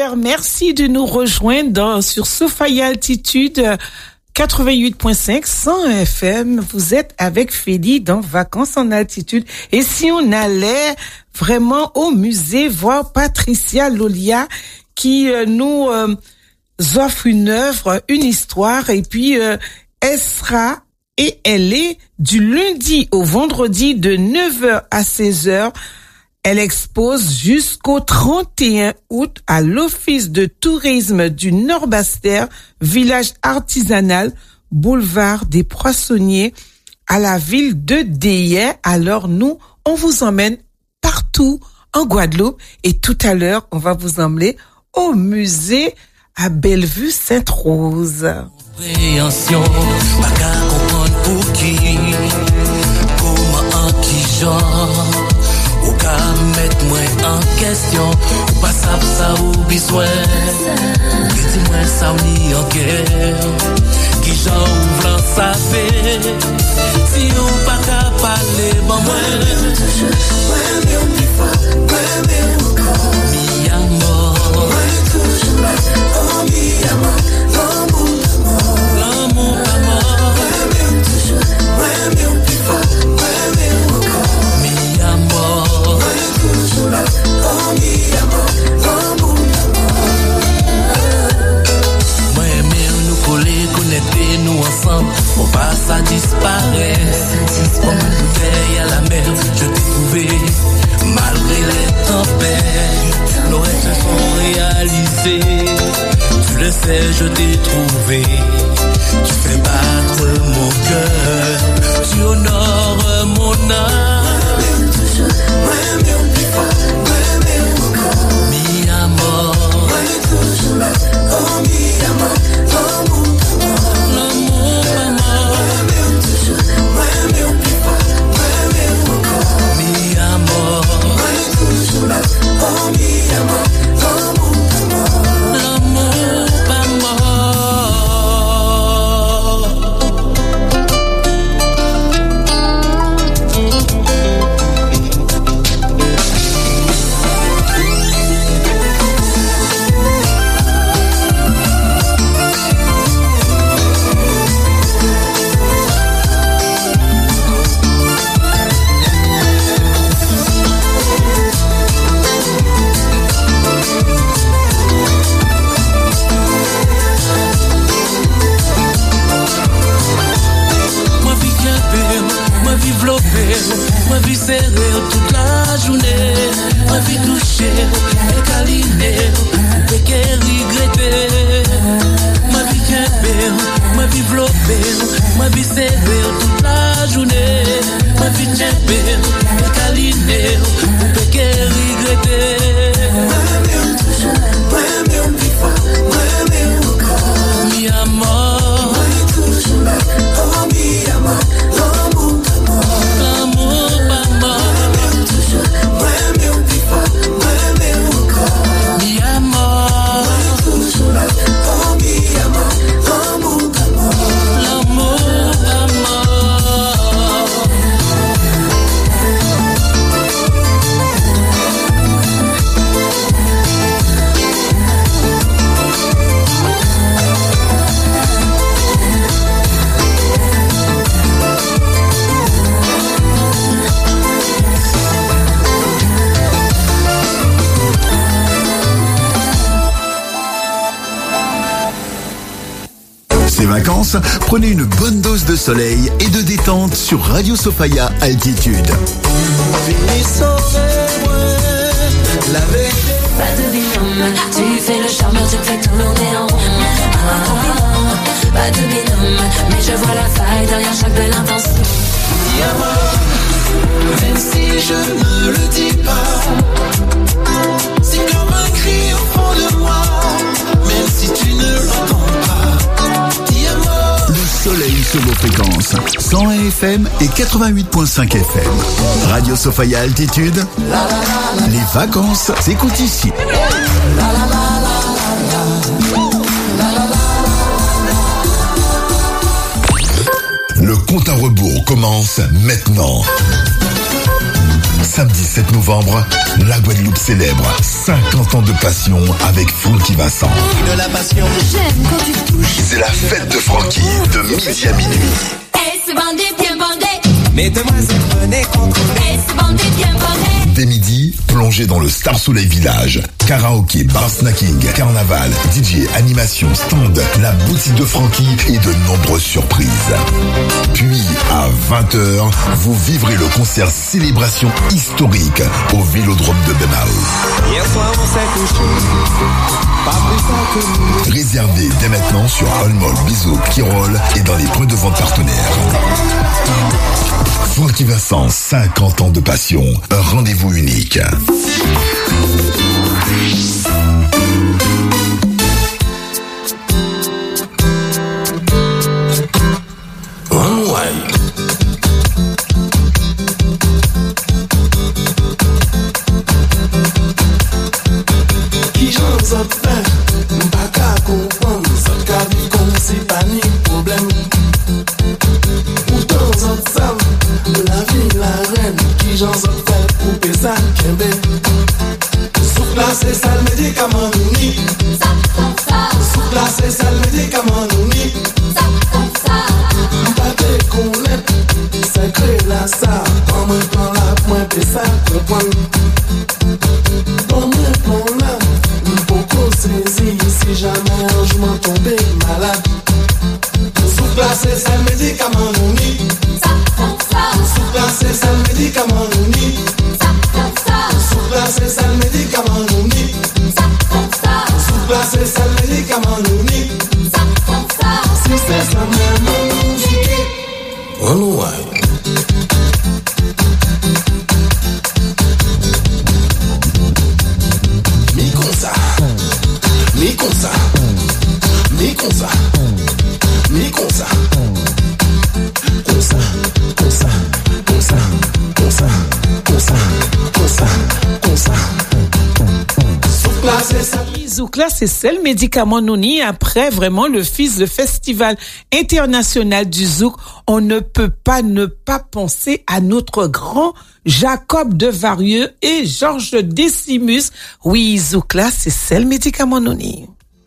auditeurs, merci de nous rejoindre sur Sophia Altitude 88.5 100 FM. Vous êtes avec Félie dans Vacances en Altitude. Et si on allait vraiment au musée voir Patricia Lolia qui nous offre une œuvre, une histoire, et puis elle sera et elle est du lundi au vendredi de 9h à 16h. Elle expose jusqu'au 31 août à l'Office de tourisme du Nord-Bastère, village artisanal, boulevard des Poissonniers, à la ville de Déhier. Alors nous, on vous emmène partout en Guadeloupe et tout à l'heure, on va vous emmener au musée à Bellevue-Sainte-Rose. Compréhension, pas qu'à comprendre pour qui, comment, en qui genre, ou qu'à mettre moi en question, ou pas ça ou besoin, ou dis-moi ça ou ni en guerre, qui genre ouvre l'en savait, si on pas qu'à parler, bon moi, mais on dit pas, mais encore, mi amour, toujours là, oh mi amour, l'amour. L'amour, l'amour, ouais, toujours, ouais, mais on dit pas, ouais, mais encore, mi amour, ouais, toujours là, oh, mi amour, l'amour, moi, mais nous coller, connecter, nous ensemble, on passe à disparaître, comme une bouteille à la mer, je t'ai trouvé, malgré les tempêtes, nos rêves se sont réalisés, tu le sais, je t'ai trouvé. Tu fais battre mon cœur, tu honores mon âme. Toujours, ouais, mais on dit pas, ouais, mais encore. Mi amour, ouais, toujours là, oh, mi amour, l'amour, l'amour, l'amour. Ouais, mais toujours, ouais, mais on dit pas, ouais, mais encore. Mi amour, ouais, toujours là, oh, mi amour, l'amour, l'amour, l'amour. Moi vie serrée toute la journée, moi vie touchée, et câlinée, ou péquer regretter. Moi vie kemper, moi vie flopper, moi vie serrée toute la journée, moi vie kemper, et câlinée, ou péquer regretter. Ouais mais on toujours, ouais mais on dit pas, ouais mais encore. Mi amour, ouais toujours là, oh mi amour, l'amour. L'amour, maman. Ouais, mais on dit pas, ouais, mais encore. Mi amour, ouais, toujours là, oh, mi amour, l'amour, l'amour, l'amour. Ces vacances, prenez une bonne dose de soleil et de détente sur Radio Sophia Altitude. Pas de binôme, tu fais le charmeur, tu fais tourner en rond. Pas de binôme, mais je vois la faille derrière chaque belle intention. Même si je ne le dis pas, c'est comme un cri au fond de moi. Même si tu ne l'entends pas, le soleil sur vos fréquences 100 FM et 88.5 FM. Radio Sophia Altitude. Les vacances s'écoutent ici. Le compte à rebours commence maintenant. Samedi 7 novembre, la Guadeloupe célèbre 50 ans de passion avec Francky Vincent. De la passion. J'aime quand tu touches. C'est la fête de Francky de midi à minuit. Eh, ce bandé bien bandé. Mettez-moi ce bonnet contre. Eh, ce bandé bien bandé. Dès midi, plongez dans le Star Soleil Village. Karaoké, bar snacking, carnaval, DJ, animation, stand, la boutique de Francky et de nombreuses surprises. Puis, à 20h, vous vivrez le concert célébration historique au Vélodrome de Bemao. Hier soir on s'est couché. Pas plus tard que nous. Réservé dès maintenant sur Allmall, Bisou, Kirol et dans les points de vente partenaires. Francky Vincent, 50 ans de passion, un rendez-vous unique. Qui j'en ai fait, m'pas qu'à comprendre, ça qu'a vivre comme si pas ni problème. Pourtant j'en savent, la vie la reine, qui j'en ai fait pour payer ça kembe. Souffle là c'est ça le médicament nous ni. Souffle là c'est ça le médicament nous ni. M'pas te connaître, c'est que là ça, en même temps là, point payer ça comprendre. En même temps là, m'poko saisi, si jamais un jour m'en tombe malade. Souffle là c'est ça le médicament nous ni. Souffle là c'est ça le médicament nous ni. Souffle là c'est ça le médicament nous ni. Souffle là c'est ça le médicament nous ni. Si c'est ça même musique, on ouais. Mi comme ça, mi comme ça, mi comme ça, mi comme ça, comme ça, comme ça, comme ça, comme ça, comme ça, comme ça, comme ça. Souffle là c'est ça. Zouk là, c'est ça le médicament Nouni. Après, vraiment, le festival international du Zouk, on ne peut pas ne pas penser à notre grand Jacob de Varieux et Georges Décimus. Oui, Zouk là, c'est ça le médicament Nouni.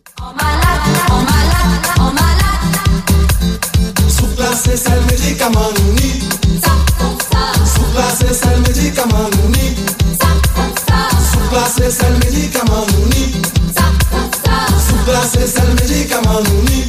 Souffle là c'est ça le médicament nous ni. Souffle là c'est ça le médicament nous ni. Souffle là c'est ça le médicament nous ni. Souffle là c'est ça le médicament nous ni.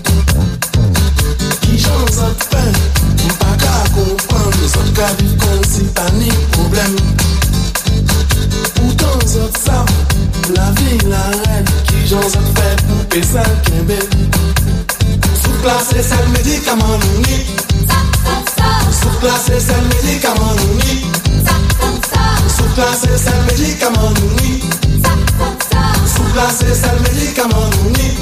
Qui j'en ai fait, m'pas qu'à comprendre, ça qu'a vivre comme si pas ni problème. Pourtant autres savent, la vie la reine, qui j'en ai fait pour payer ça kembe. Souffle là c'est ça le médicament nous ni. Souffle là c'est ça le médicament nous ni. Souffle là c'est ça le médicament nous ni. Souffle là c'est ça le médicament nous ni.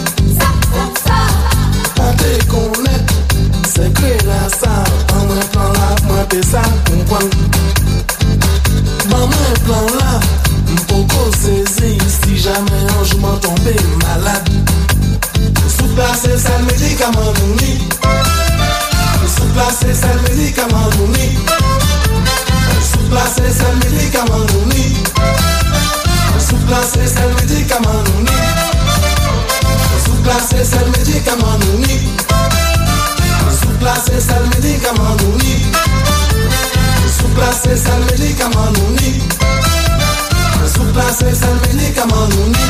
Pas te connaître, c'est que là ça, en même plan là, moi paye ça comprendre. Dans mon plan là, m'poko saisi, si jamais un jour m'en tombe malade. Souffle là c'est ça le médicament nous ni. Souffle là c'est ça le médicament nous ni. Souffle là c'est ça le médicament nous ni. Souffle là c'est ça le médicament nous ni. Souffle là c'est ça le médicament nous ni. Souffle là c'est ça le médicament nous ni. Souffle là c'est ça le médicament nous ni. Souffle là c'est ça le médicament nous ni.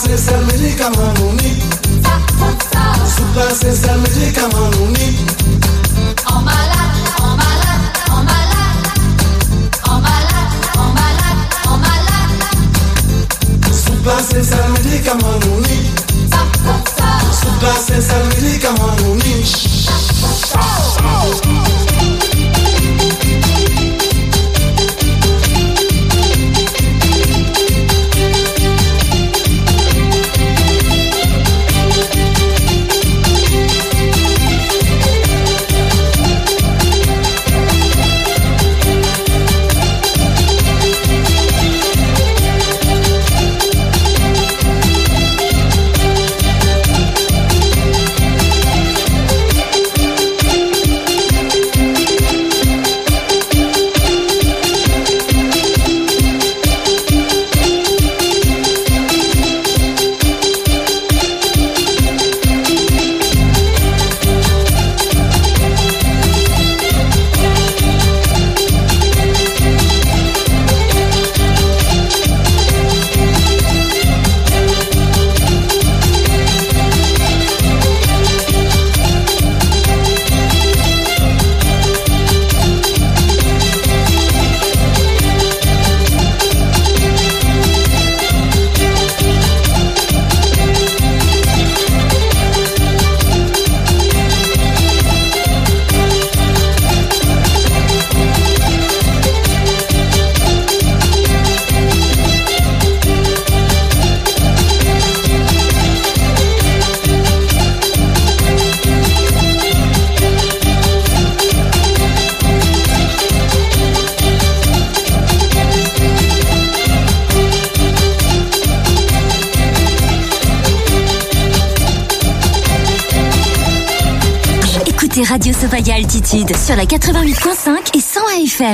c'est ça le médicament nous ni. Sous place c'est ça le médicament nous ni. En malade, en malade, en malade. En malade, en malade, en malade. Sous place c'est ça le médicament nous ni. Sous place c'est ça le médicament nous ni. Radio Sophia Altitude sur la 88.5 et 100 FM.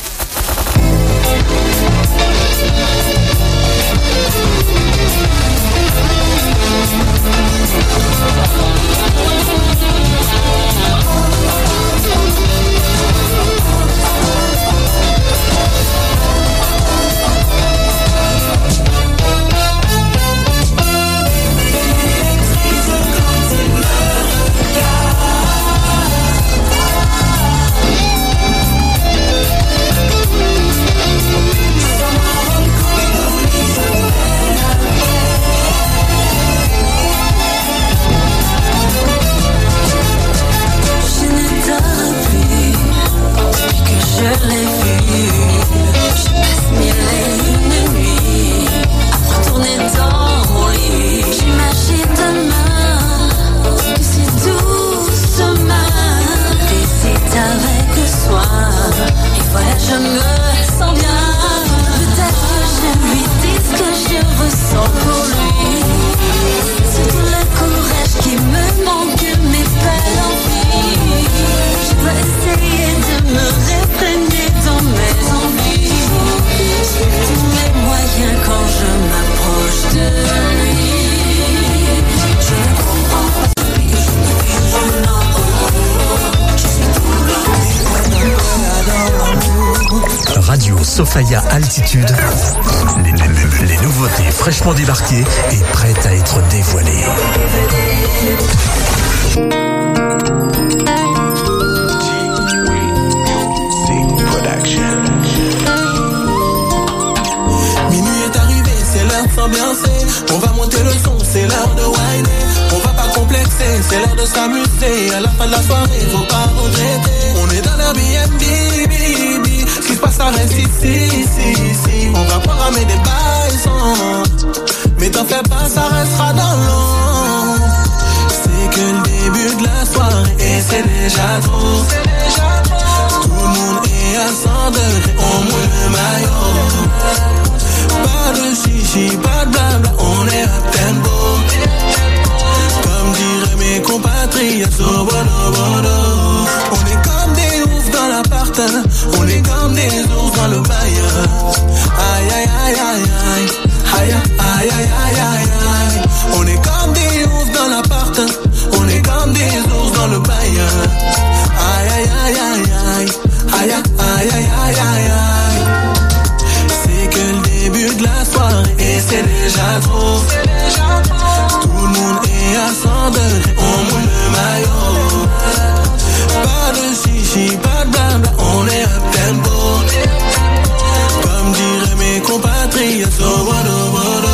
Sophia Altitude, les nouveautés fraîchement débarquées et prêtes à être dévoilées. Minuit est arrivé, c'est l'heure de s'ambiancer. On va monter le son, c'est l'heure de whiner. On va pas complexer, c'est l'heure de s'amuser. À la fin de la soirée, faut pas regretter. On est dans l'Airbnb, ce qui se passe ça reste ici. On va programmer des bails, mais t'en fais pas, ça restera dans l'ombre. C'est que le début de la soirée et c'est déjà trop. Tout le monde est à 100 degrés, on mouille le maillot. Pas de chichi, pas de blabla, on est à tempo. Comme diraient mes compatriotes, au bono. On est comme des oufs dans l'appart, on est comme des ours dans le bail. Aïe aïe aïe aïe aïe, aïe aïe aïe aïe aïe. On est comme des oufs dans l'appart, on est comme des ours dans le bail. Aïe aïe aïe aïe aïe, aïe aïe aïe aïe aïe aïe. C'est que le début de la soirée. soirée et c'est déjà trop. Tout le monde est à 100 degrés, on moule le maillot. Pas de chichi, pas de blabla, on est up tempo. Comme diraient mes compatriotes, so bodo bodo.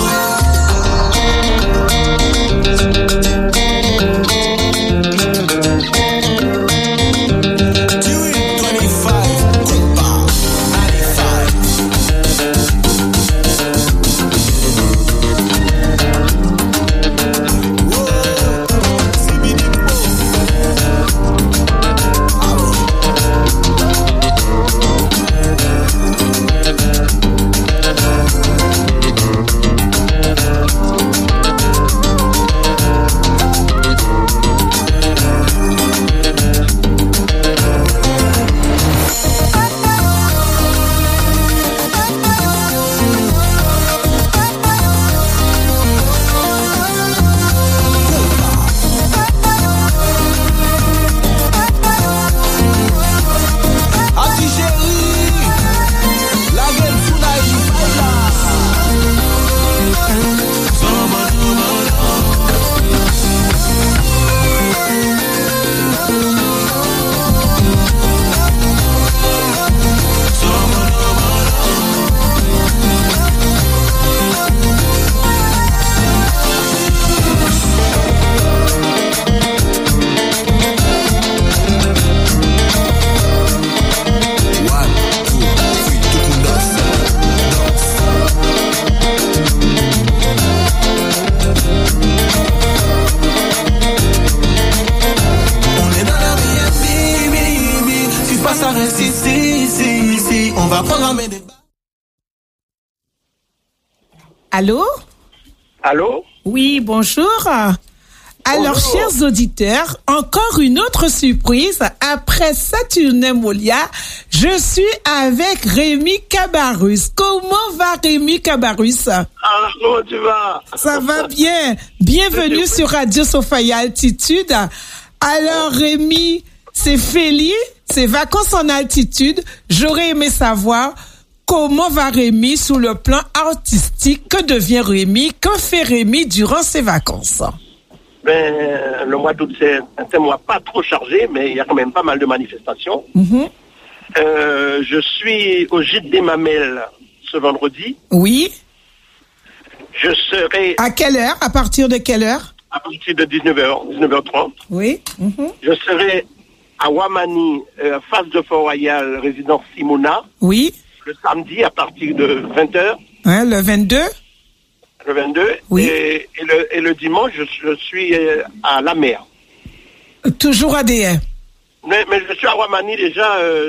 Allô? Allô? Oui, bonjour. Alors, Bonjour. chers auditeurs, encore une autre surprise. Après Saturnin Molia, je suis avec Rémi Cabarrus. Comment va Rémi Cabarrus? Ah, comment tu vas? Ça va bien. Bienvenue sur Radio Sophia Altitude. Alors, Rémi, c'est Félie, c'est Vacances en Altitude. J'aurais aimé savoir comment va Rémi sur le plan artistique. Que devient Rémi? Que fait Rémi durant ses vacances? Ben, le mois d'août, c'est un mois pas trop chargé, mais il y a quand même pas mal de manifestations. Je suis au Gîte des Mamelles ce vendredi. Oui. Je serai... À quelle heure? À partir de quelle heure? À partir de 19h30. Oui. Je serai à Ouamani, face de Fort-Royal, résidence Simona. Oui. Le samedi à partir de 20h. Hein, le 22? Le 22. Oui. Et le dimanche, je suis à la mer. Toujours à DA. Mais je suis à Ouamani déjà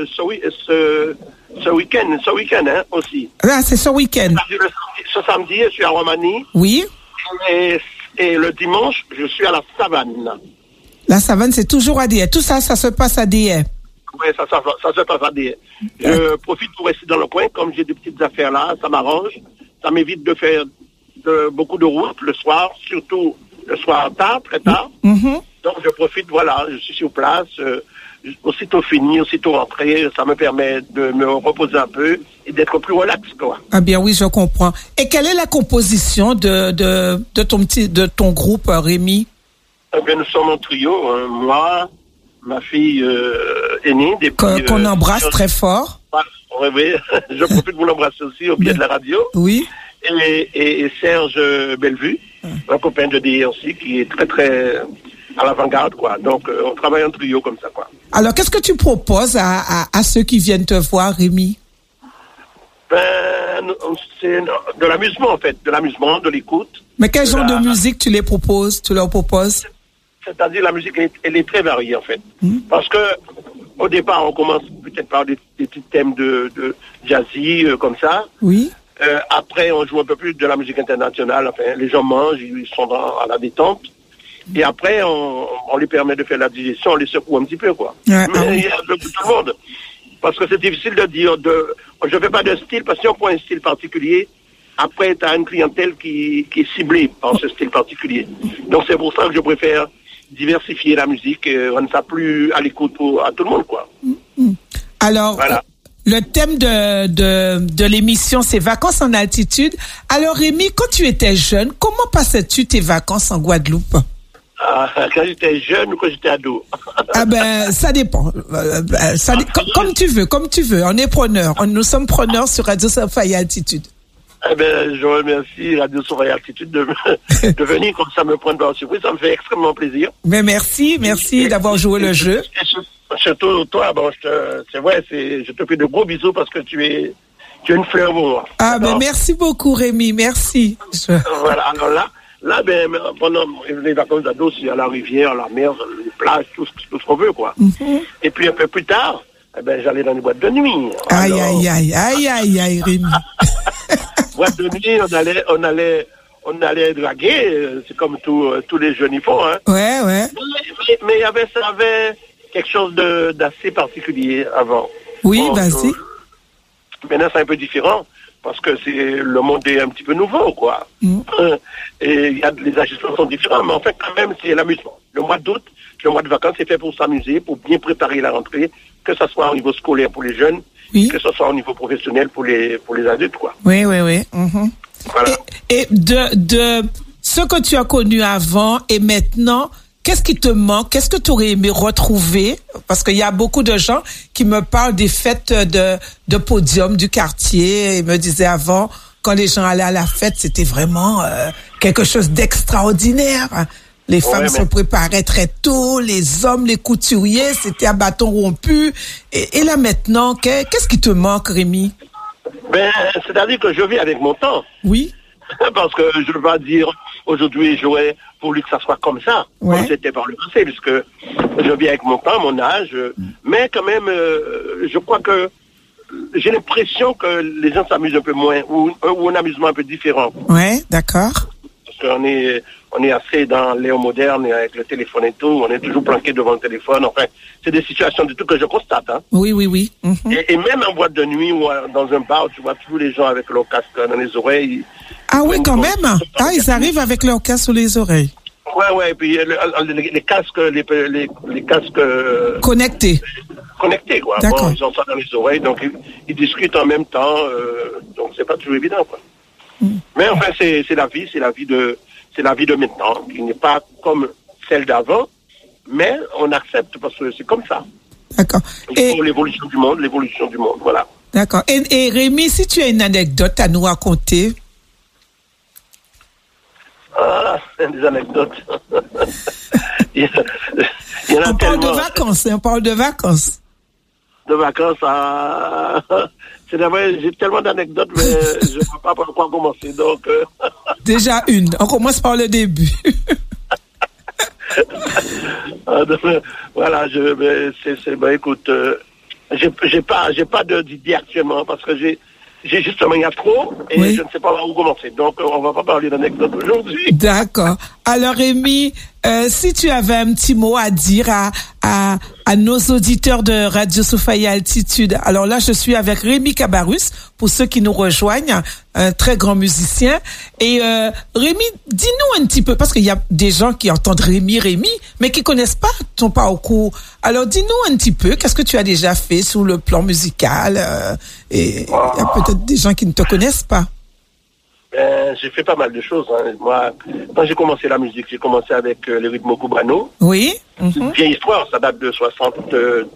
ce week-end hein, aussi. Là, c'est ce week-end. Ce samedi, je suis à Ouamani. Oui. Et le dimanche, je suis à la Savane. La Savane, c'est toujours à DA. Tout ça, ça se passe à DA. Oui, ça se passe à DA. Je profite pour rester dans le coin, comme j'ai des petites affaires là, ça m'arrange. Ça m'évite de faire beaucoup de route le soir, surtout le soir tard, très tard. Donc je profite, voilà, je suis sur place. Aussitôt fini, aussitôt rentré, ça me permet de me reposer un peu et d'être plus relax, quoi. Ah bien oui, je comprends. Et quelle est la composition de ton groupe, Rémi? Eh bien, nous sommes en trio, hein, moi, ma fille aînée, des qu'on embrasse très fort. Oui, je profite pour l'embrasser aussi au pied de la radio. Oui. Et Serge Bellevue, un copain de DIA aussi, qui est très très à l'avant-garde, quoi. Donc on travaille en trio comme ça, quoi. Alors qu'est-ce que tu proposes à ceux qui viennent te voir, Rémi? Ben, c'est de l'amusement en fait, de l'amusement, de l'écoute. Mais quel genre de musique tu leur proposes? C'est-à-dire la musique, elle est très variée en fait. Parce que au départ, on commence peut-être par des petits thèmes de jazzy comme ça. Oui. Après, on joue un peu plus de la musique internationale. Enfin, les gens mangent, ils sont à la détente. Et après, on lui permet de faire la digestion, on les secoue un petit peu, quoi. Mais il y a de tout le monde. Parce que c'est difficile de dire, je ne fais pas de style, parce que si on prend un style particulier, après, tu as une clientèle qui est ciblée par ce style particulier. Donc, c'est pour ça que je préfère diversifier la musique et rendre ça plus à l'écoute à tout le monde, quoi. Alors, voilà. Le thème de l'émission, c'est vacances en altitude. Alors Rémi, quand tu étais jeune, comment passais-tu tes vacances en Guadeloupe? Quand j'étais jeune ou quand j'étais ado? Ah ben, ça dépend. Comme tu veux. On est preneurs. Nous sommes preneurs sur Radio Sophia Altitude. Eh ben, je remercie Radio Sophia Altitude de venir comme ça me prendre par surprise. Ça me fait extrêmement plaisir. Mais merci d'avoir joué le jeu. Surtout toi, bon, c'est vrai, je te fais de gros bisous parce que tu es une fleur pour moi. Ah ben, merci beaucoup Rémi, merci. Voilà, alors là, ben, pendant les vacances d'ados, il y a la rivière, la mer, les plages, tout ce qu'on veut, quoi. Mm-hmm. Et puis un peu plus tard, eh ben, j'allais dans les boîtes de nuit. Aïe, Rémi. Boîte de nuit, on allait draguer, c'est comme tous les jeunes y font, hein. Ouais. Mais il y avait quelque chose d'assez particulier avant. Oui, vas-y. Maintenant, c'est un peu différent. Parce que le monde est un petit peu nouveau, quoi. Et les ajustements sont différents, mais en fait, quand même, c'est l'amusement. Le mois d'août, le mois de vacances, c'est fait pour s'amuser, pour bien préparer la rentrée, que ce soit au niveau scolaire pour les jeunes, que ce soit au niveau professionnel pour les adultes, quoi. Oui. Mm-hmm. Voilà. Et de ce que tu as connu avant et maintenant, qu'est-ce qui te manque? Qu'est-ce que tu aurais aimé retrouver? Parce qu'il y a beaucoup de gens qui me parlent des fêtes de podium du quartier. Ils me disaient avant, quand les gens allaient à la fête, c'était vraiment quelque chose d'extraordinaire. Les femmes se préparaient très tôt, les hommes, les couturiers, c'était à bâton rompu. Et là maintenant, qu'est-ce qui te manque, Rémi? Ben, c'est-à-dire que je vis avec mon temps. Oui. Parce que je ne veux pas dire aujourd'hui j'aurais voulu que ça soit comme ça, comme c'était par le passé, puisque je vis avec mon temps, mon âge, mais quand même, je crois que j'ai l'impression que les gens s'amusent un peu moins, ou un amusement un peu différent. Ouais, d'accord. Parce qu'on est assez dans l'ère moderne, et avec le téléphone et tout, on est toujours planqué devant le téléphone, enfin, c'est des situations du tout que je constate. Hein. Oui. Mm-hmm. Et même en boîte de nuit ou dans un bar, tu vois tous les gens avec leur casque dans les oreilles. Ah oui, quand même. Ils arrivent avec leur casque sur les oreilles. Ouais, et puis les casques, les casques connectés, quoi. D'accord. Bon, ils ont ça dans les oreilles, donc ils discutent en même temps, donc c'est pas toujours évident, quoi. Mais enfin, c'est la vie de maintenant, qui n'est pas comme celle d'avant, mais on accepte parce que c'est comme ça. D'accord. Et pour l'évolution du monde, voilà. D'accord. Et Rémi, si tu as une anecdote à nous raconter. Ah, des anecdotes. Il y en a on parle de vacances. De vacances, c'est vrai, j'ai tellement d'anecdotes, mais je ne sais pas par quoi commencer, donc... Déjà une, on commence par le début. Voilà, écoute, j'ai pas d'idée actuellement, parce que j'ai justement, il y a trop, et je ne sais pas où commencer. Donc, on va pas parler d'anecdotes aujourd'hui. D'accord. Alors, Rémi, si tu avais un petit mot à dire à nos auditeurs de Radio Sophia Altitude. Alors là, je suis avec Rémi Cabarrus, pour ceux qui nous rejoignent, un très grand musicien. Et Rémi, dis-nous un petit peu, parce qu'il y a des gens qui entendent Rémi, mais qui connaissent pas ton parcours. Alors, dis-nous un petit peu, qu'est-ce que tu as déjà fait sur le plan musical et il y a peut-être des gens qui ne te connaissent pas. J'ai fait pas mal de choses. Hein. Moi, quand j'ai commencé la musique, j'ai commencé avec les rythmes cubano. Oui. C'est une vieille histoire, ça date de 70,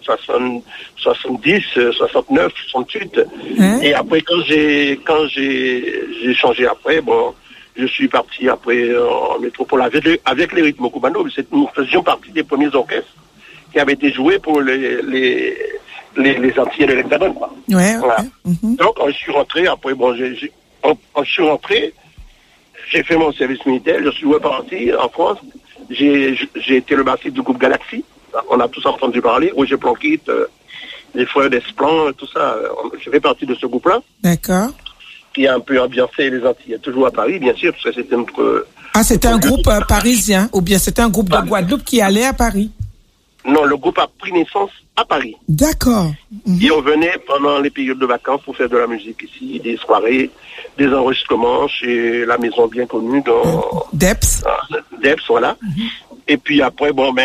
69, 68. Et après, quand j'ai changé après, bon, je suis parti après en métropole avec les rythmes cubano. Nous faisions partie des premiers orchestres qui avaient été joués pour les Antilles de l'Hexagone. Ouais, voilà. Donc, quand je suis rentré, après, bon, quand je suis rentré, j'ai fait mon service militaire, je suis reparti en France, j'ai été le bassiste du groupe Galaxy, on a tous entendu parler, Roger Planquette, les frères d'Esplan, tout ça, je fais partie de ce groupe-là. D'accord. Qui a un peu ambiancé les Antilles, toujours à Paris, bien sûr, parce que c'était notre... Ah, c'était un groupe parisien, ou bien c'était un groupe de Guadeloupe qui allait à Paris? Non, le groupe a pris naissance à Paris. D'accord. Et on venait pendant les périodes de vacances pour faire de la musique ici, des soirées, des enregistrements chez la maison bien connue dans... Deps. Deps, voilà. Et puis après, bon, mais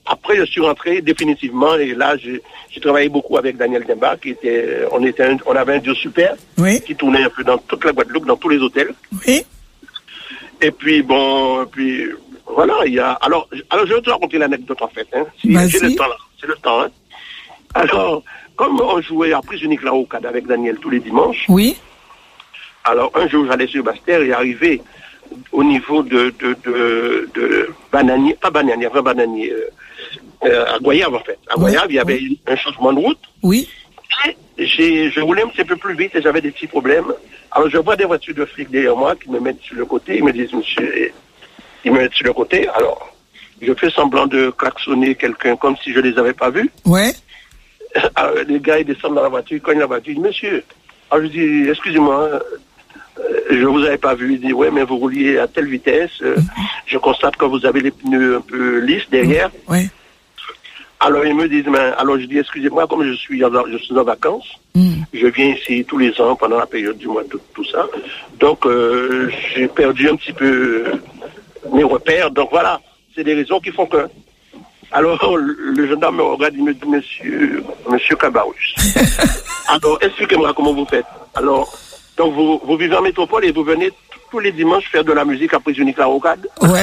après, je suis rentré définitivement et là, j'ai travaillé beaucoup avec Daniel Demba, on avait un duo super qui tournait un peu dans toute la Guadeloupe, dans tous les hôtels. Oui. Et puis voilà, alors je vais te raconter l'anecdote en fait. Hein. J'ai le temps là, c'est le temps. Hein. Alors, comme on jouait à Prise Unique la Rocade avec Daniel tous les dimanches. Oui. Alors un jour, j'allais sur Basse-Terre et arrivé au niveau de Bananier, pas Bananier, enfin Bananier. À Goyave, en fait. À Goyave, il y avait un changement de route. Oui. Et je roulais un petit peu plus vite et j'avais des petits problèmes. Alors, je vois des voitures de flics derrière moi qui me mettent sur le côté. Ils me disent, monsieur, ils me mettent sur le côté. Alors, je fais semblant de klaxonner quelqu'un comme si je les avais pas vus. Ouais. Alors, les gars, ils descendent dans la voiture, ils cognent la voiture. Ils disent, monsieur. Alors, je dis, excusez-moi, je vous avais pas vu. Il dit, ouais, mais vous rouliez à telle vitesse. Je constate que vous avez les pneus un peu lisses derrière. Ouais. Alors ils me disent, alors je dis, excusez-moi, comme je suis en vacances, je viens ici tous les ans pendant la période du mois d'août, tout ça. Donc j'ai perdu un petit peu mes repères. Donc voilà, c'est des raisons qui font que. Alors le gendarme me regarde, il me dit, monsieur Cabarrus. Alors expliquez-moi comment vous faites. Alors, donc vous vivez en métropole et vous venez tous les dimanches faire de la musique à Prise Unique la Rocade. Ouais.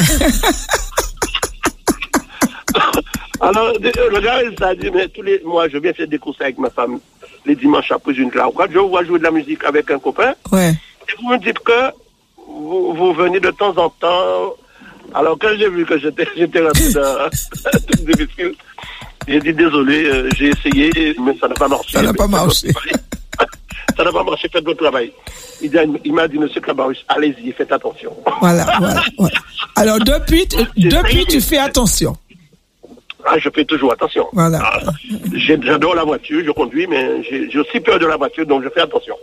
Alors, le gars, il s'est dit, mais moi, je viens faire des courses avec ma femme les dimanches après une classe. Je vous vois jouer de la musique avec un copain. Ouais. Et vous me dites que vous venez de temps en temps. Alors, quand j'ai vu que j'étais rentré dans un truc difficile, j'ai dit, désolé, j'ai essayé, mais ça n'a pas marché. Ça n'a pas marché. Ça n'a pas marché, faites votre travail. Il m'a dit, monsieur Cabarrus, allez-y, faites attention. Voilà. Alors, depuis, tu fais attention. Ah, je fais toujours attention. Voilà. J'adore la voiture, je conduis, mais j'ai aussi peur de la voiture, donc je fais attention.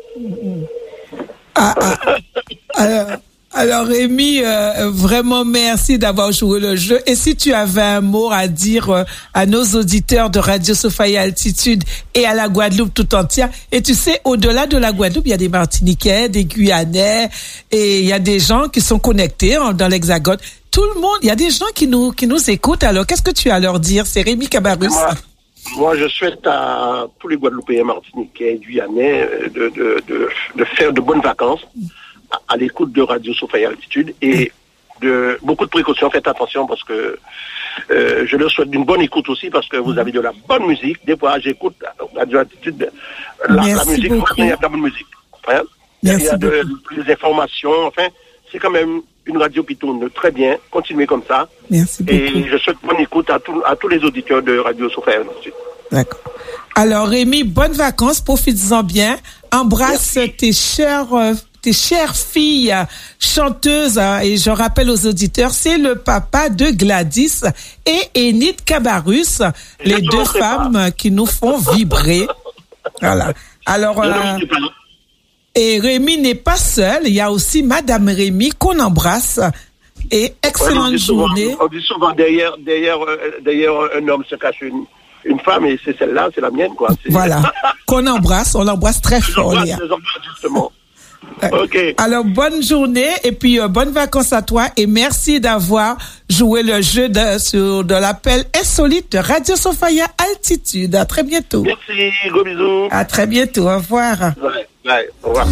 Alors Rémi, vraiment merci d'avoir joué le jeu. Et si tu avais un mot à dire à nos auditeurs de Radio Sophia Altitude et à la Guadeloupe tout entière, et tu sais, au-delà de la Guadeloupe, il y a des Martiniquais, des Guyanais, et il y a des gens qui sont connectés dans l'Hexagone. Tout le monde, il y a des gens qui nous écoutent. Alors, qu'est-ce que tu as à leur dire? C'est Rémi Cabarrus. Moi, je souhaite à tous les Guadeloupéens, Martiniquais, Guyanais de faire de bonnes vacances à l'écoute de Radio Sophia Altitude et de beaucoup de précautions. Faites attention parce que je leur souhaite d'une bonne écoute aussi parce que vous avez de la bonne musique. Des fois, j'écoute Radio Altitude, la musique, il y a de la bonne musique. Hein? Il y a des informations, enfin, c'est quand même une radio qui tourne très bien. Continuez comme ça. Merci beaucoup. Et je souhaite bonne écoute à tous les auditeurs de Radio Sophia Altitude. D'accord. Alors Rémi, bonnes vacances, profites-en bien. Embrasse tes chères filles chanteuses, et je rappelle aux auditeurs, c'est le papa de Gladys et Enid Cabarrus, les deux femmes qui nous font vibrer. Voilà. Alors, et Rémi n'est pas seul, il y a aussi Madame Rémi qu'on embrasse. Et excellente journée. On dit souvent derrière un homme se cache une femme, et c'est celle-là, c'est la mienne, quoi. Voilà. On l'embrasse très fort. Justement. Okay. Alors, bonne journée et puis bonnes vacances à toi et merci d'avoir joué le jeu de l'appel insolite de Radio Sophia Altitude. À très bientôt. Merci, gros bisous. À très bientôt, au revoir. Ouais, au revoir.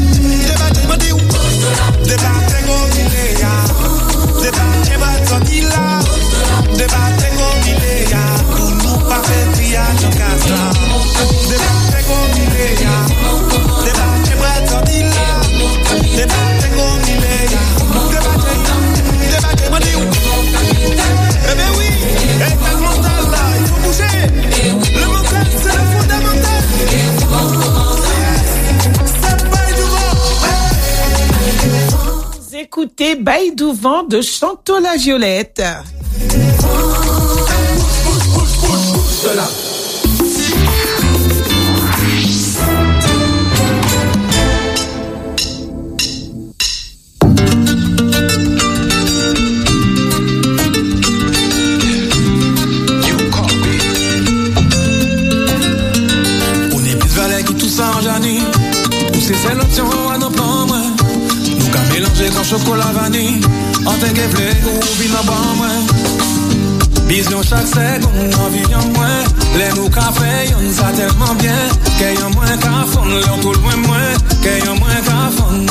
Écoutez Baïdouvent de Chantal la Violette. On est plus valet qui tout ça en Jani. Pousser c'est l'option à nos plans, moi. Nous qu'à mélanger quand chocolat vanille. En t'inquiète, ou vin en bas, moi. Vision chaque seconde, envie en moins. Les nous café, on ça tellement bien. Qu'il y a moins qu'à fond, l'on tout loin moins. Qu'il y a moins qu'à fond.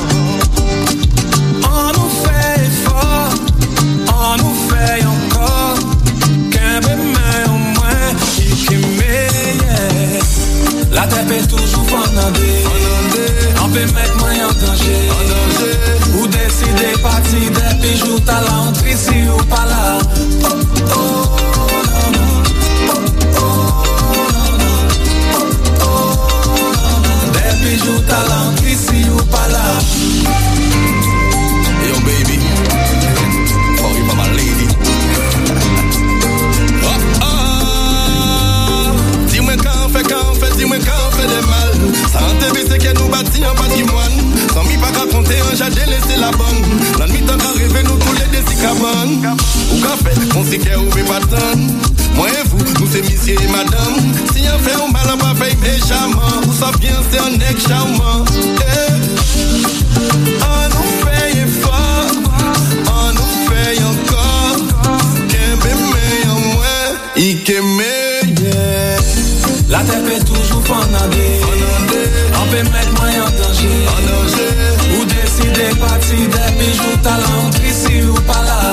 On nous fait effort, on nous fait encore. Qu'un bébé en moins, qui meilleur. La tête est toujours fondée. On peut mettre moins en danger. Ou décider partir des bijoux, t'as l'entrée ici ou pas là. Des bijoux, t'as l'entrée ici ou pas là. Yo baby, for you mama lady. Dis-moi dis-moi quand fait des mal. Santé c'est que nous bâtis un patrimoine. Sans mi pas raconter un jardin laisser la bonne. La nuit t'en rêver nous tous les décicabanes. Ou café, on sait qu'elle oublie pas tant. Moi et vous, nous c'est monsieur et madame. Si on fait un mal, on va faire méchamment. Ou ça vient, c'est un nec charmant. On nous fait effort, on nous fait encore. Qu'un bébé en moins, il meilleur. La tête est toujours fondée. On peut mettre moins en danger. Ou décider partir des bijoux, t'as l'entrée ici ou pas là.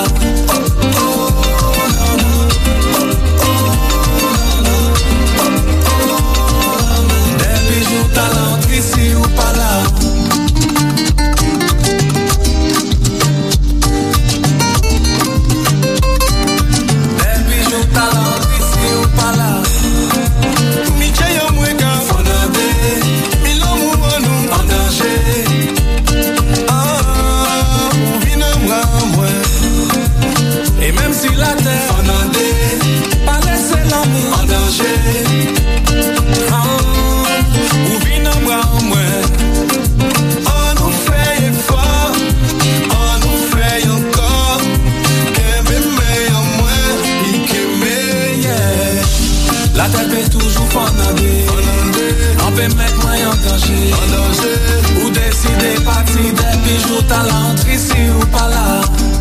Des bijoux, t'as l'entrée ici ou pas là. Des bijoux, t'as l'entrée ici ou pas là. Et même si la terre en andé, pas laisser l'amour en danger. Ou vine en bras en moins. On nous fait effort, on nous fait encore. Qu'un bébé en moins, il est meilleur. La tête est toujours fondée. On peut mettre moins en danger. Ou décider partir des bijoux, t'as l'entrée ici ou pas là.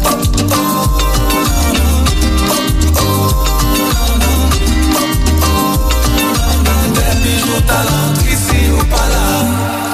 Des bijoux, t'as l'entrée ici ou pas là.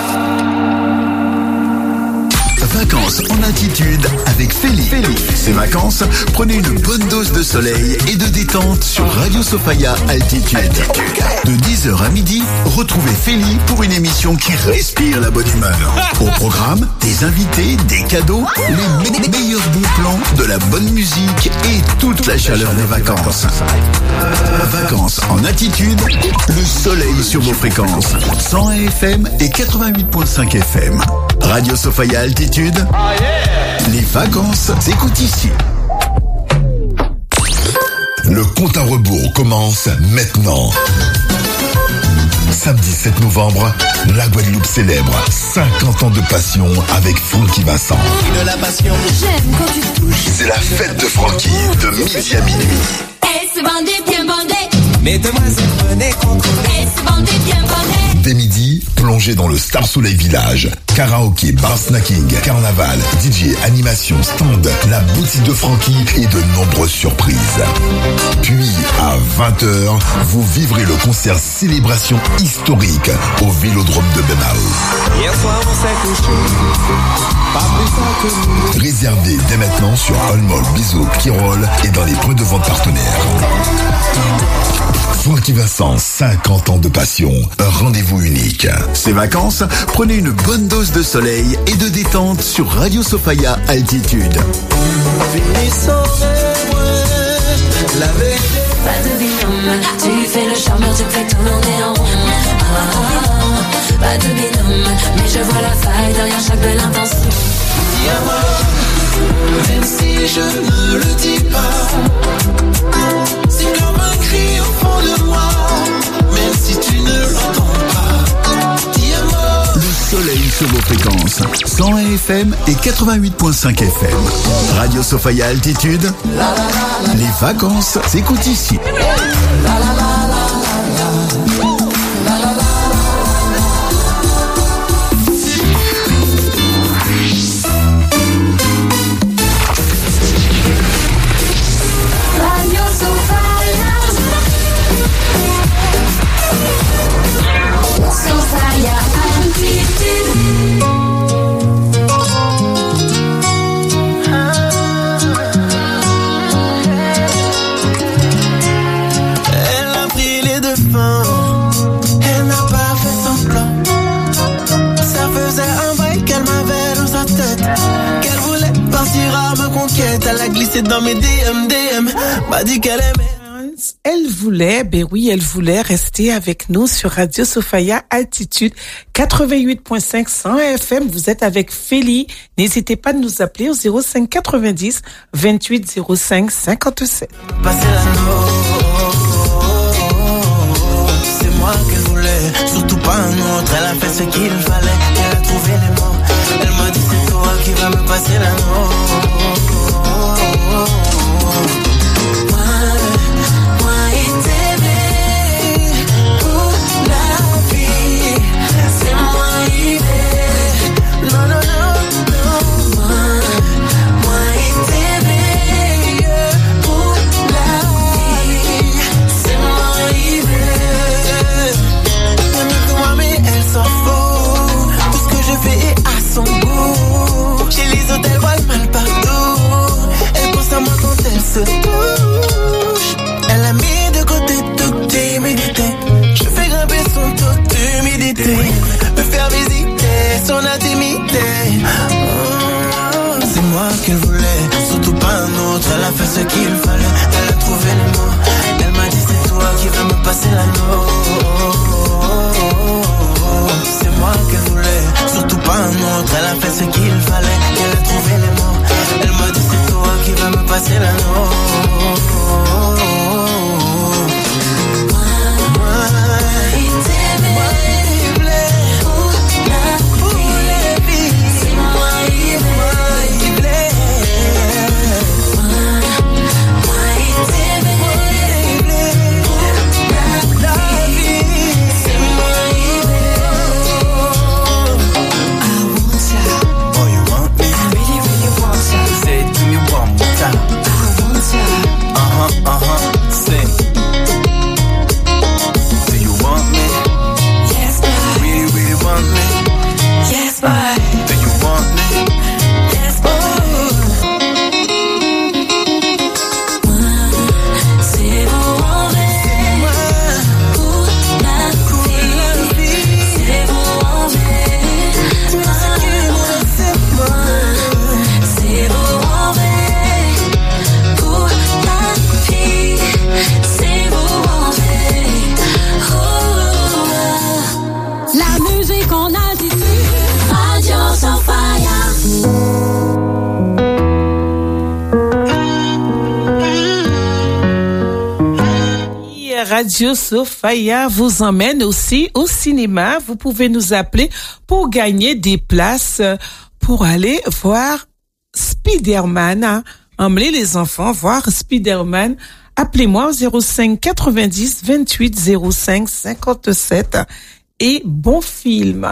Vacances en altitude avec Feli. Ces vacances, prenez une bonne dose de soleil et de détente sur Radio Sophia Altitude. De 10h à midi, retrouvez Feli pour une émission qui respire la bonne humeur. Au programme, des invités, des cadeaux, les meilleurs bons plans, de la bonne musique et toute la chaleur des vacances. Vacances en altitude, le soleil sur vos fréquences. 101 FM et 88.5 FM. Radio Sophia Altitude. Les vacances s'écoutent ici. Le compte à rebours commence maintenant. Samedi 7 novembre, la Guadeloupe célèbre 50 ans de passion avec Francky Vincent. De la passion. J'aime quand tu te touches. C'est la fête de Francky de midi à minuit. Et c'est bandé, bien bandé. Mettez-moi ce bonnet contrôlé. Et c'est bandé, bien bandé. Dès midi, plongez dans le Star Soleil Village. Karaoké, bar snacking, carnaval, DJ, animation, stand, la boutique de Francky et de nombreuses surprises. Puis, à 20h, vous vivrez le concert célébration historique au Vélodrome de Benao. Hier soir, on s'est couché. Pas plus tard que nous. Réservé dès maintenant sur Allmall, Bisou, Kirol et dans les points de vente partenaires. Francky Vincent, 50 ans de passion, un rendez-vous unique. Ces vacances, prenez une bonne dose de soleil et de détente sur Radio Sophia Altitude. Pas de binôme, tu fais le charmeur, tu fais tourner en rond. Pas de binôme, mais je vois la faille derrière chaque belle intention. Même si je ne le dis pas, c'est comme un cri au fond de moi. Même si tu ne l'entends pas, dis-moi. Le soleil sur vos fréquences. 101 FM et 88.5 FM. Radio Sophia Altitude. Les vacances s'écoutent ici. Radio t'inquiète, elle a glissé dans mes DM, m'a dit qu'elle aimait. Elle voulait rester avec nous sur Radio Sophia Altitude 88.5 100 FM. Vous êtes avec Félie. N'hésitez pas de nous appeler au 05 90 28 05 57. Passer la c'est moi qu'elle voulait, surtout pas un autre. Elle a fait ce qu'il fallait, elle a trouvé les mots. Elle m'a dit c'est toi qui vas me passer la se touche. Elle a mis de côté toute timidité. Je fais grimper son taux d'humidité, me faire visiter son intimité. C'est moi qu'elle voulait, surtout pas un autre. Elle a fait ce qu'il fallait, elle a trouvé les mots. Elle m'a dit c'est toi qui vas me passer l'anneau. C'est moi qu'elle voulait, surtout pas un autre. Elle a fait ce qu'il fallait, elle a trouvé les mots. Elle m'a dit c'est toi qui vas me passer l'anneau. Radio Sophia vous emmène aussi au cinéma. Vous pouvez nous appeler pour gagner des places pour aller voir Spider-Man. Emmenez les enfants voir Spider-Man. Appelez-moi au 05 90 28 05 57 et bon film.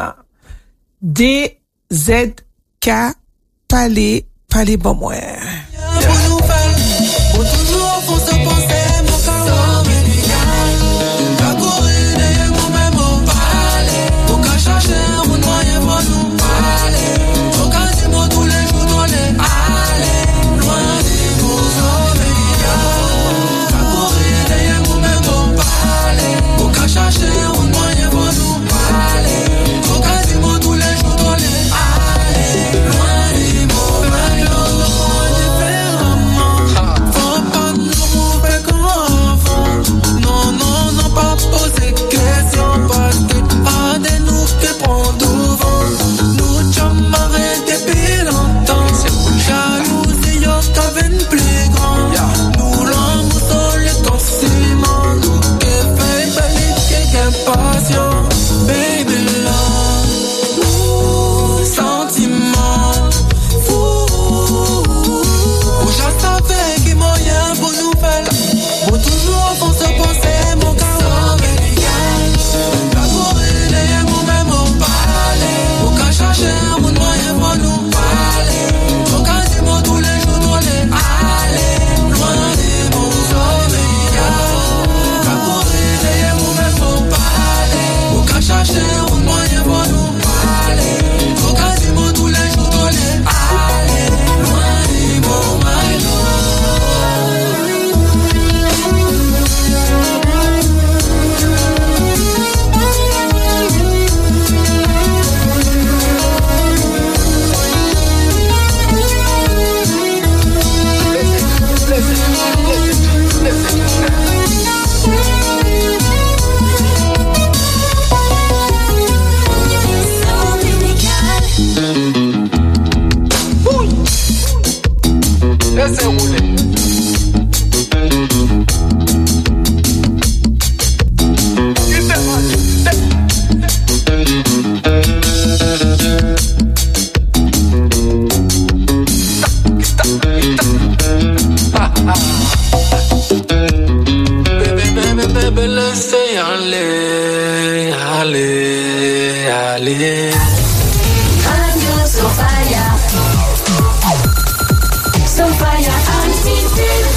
DZK Palais bon moi. Tous les jours, laissez rouler. Bébé, laissez aller, aller, aller. Radio Sophia. Sophia Altitude.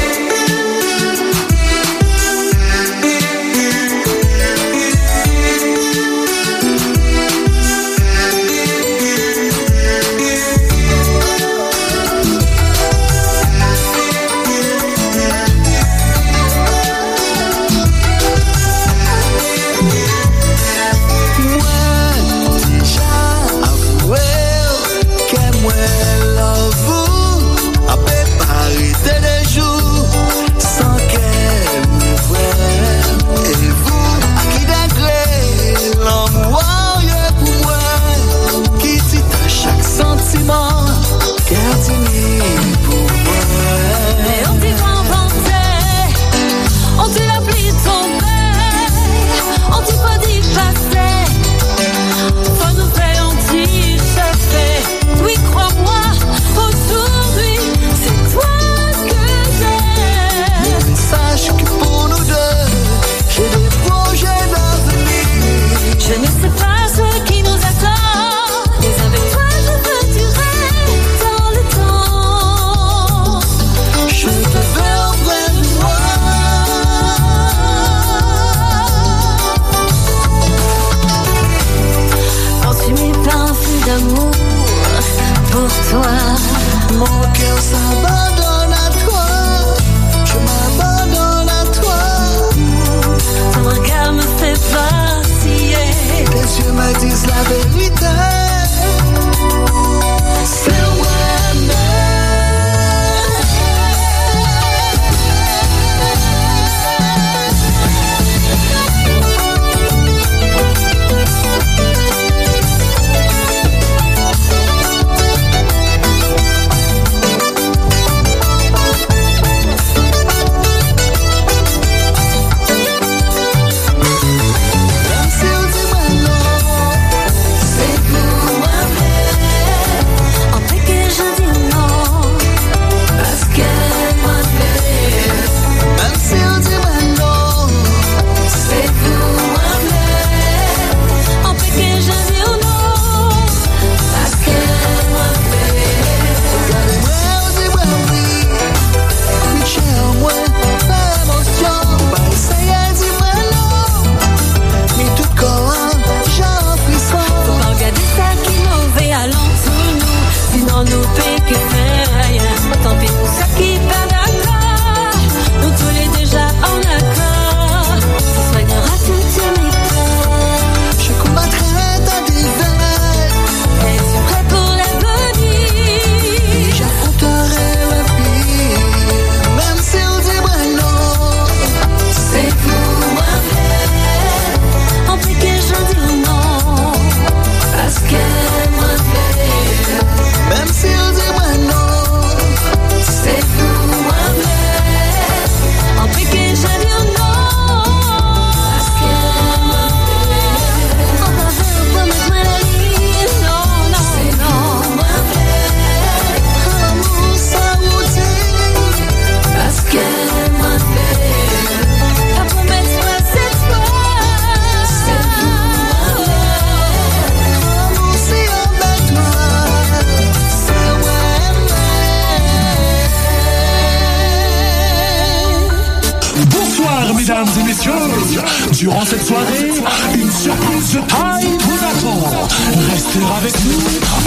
Durant cette soirée, une surprise de taille vous attend. Restez avec nous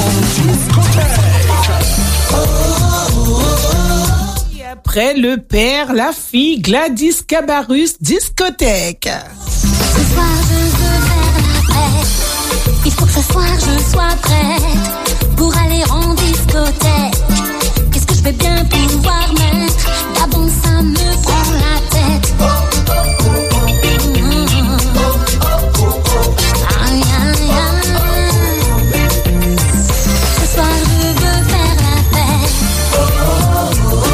en discothèque. Et après le père, la fille, Gladys Cabarrus, discothèque. Ce soir je veux faire la fête. Il faut que ce soir je sois prête pour aller en discothèque. Qu'est-ce que je vais bien pouvoir mettre? D'abord ça me prend la tête. Ce soir je veux faire la fête.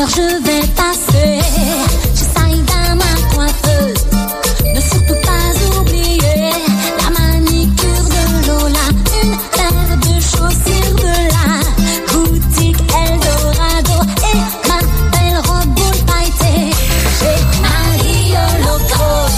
Alors je vais passer chez Saïda, ma coiffeuse. Ne surtout pas oublier la manicure de Lola. Une paire de chaussures de la boutique Eldorado. Et ma belle robe boule pailletée chez Mario Loco.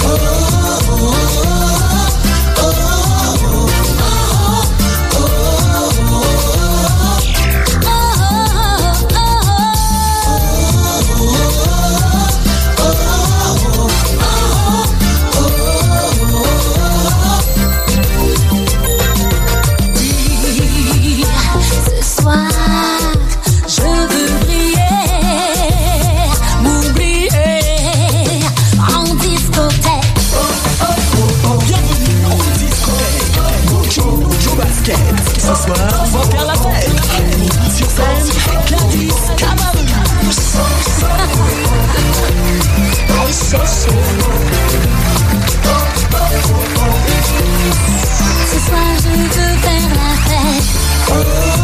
Ce soir, je veux briller, m'oublier en discothèque. Bienvenue en discothèque. Mojo Basket. Ce soir, on va faire la fête. Sur scène, Gladys Camarus. Allez chercher. Ce soir, je veux faire la fête.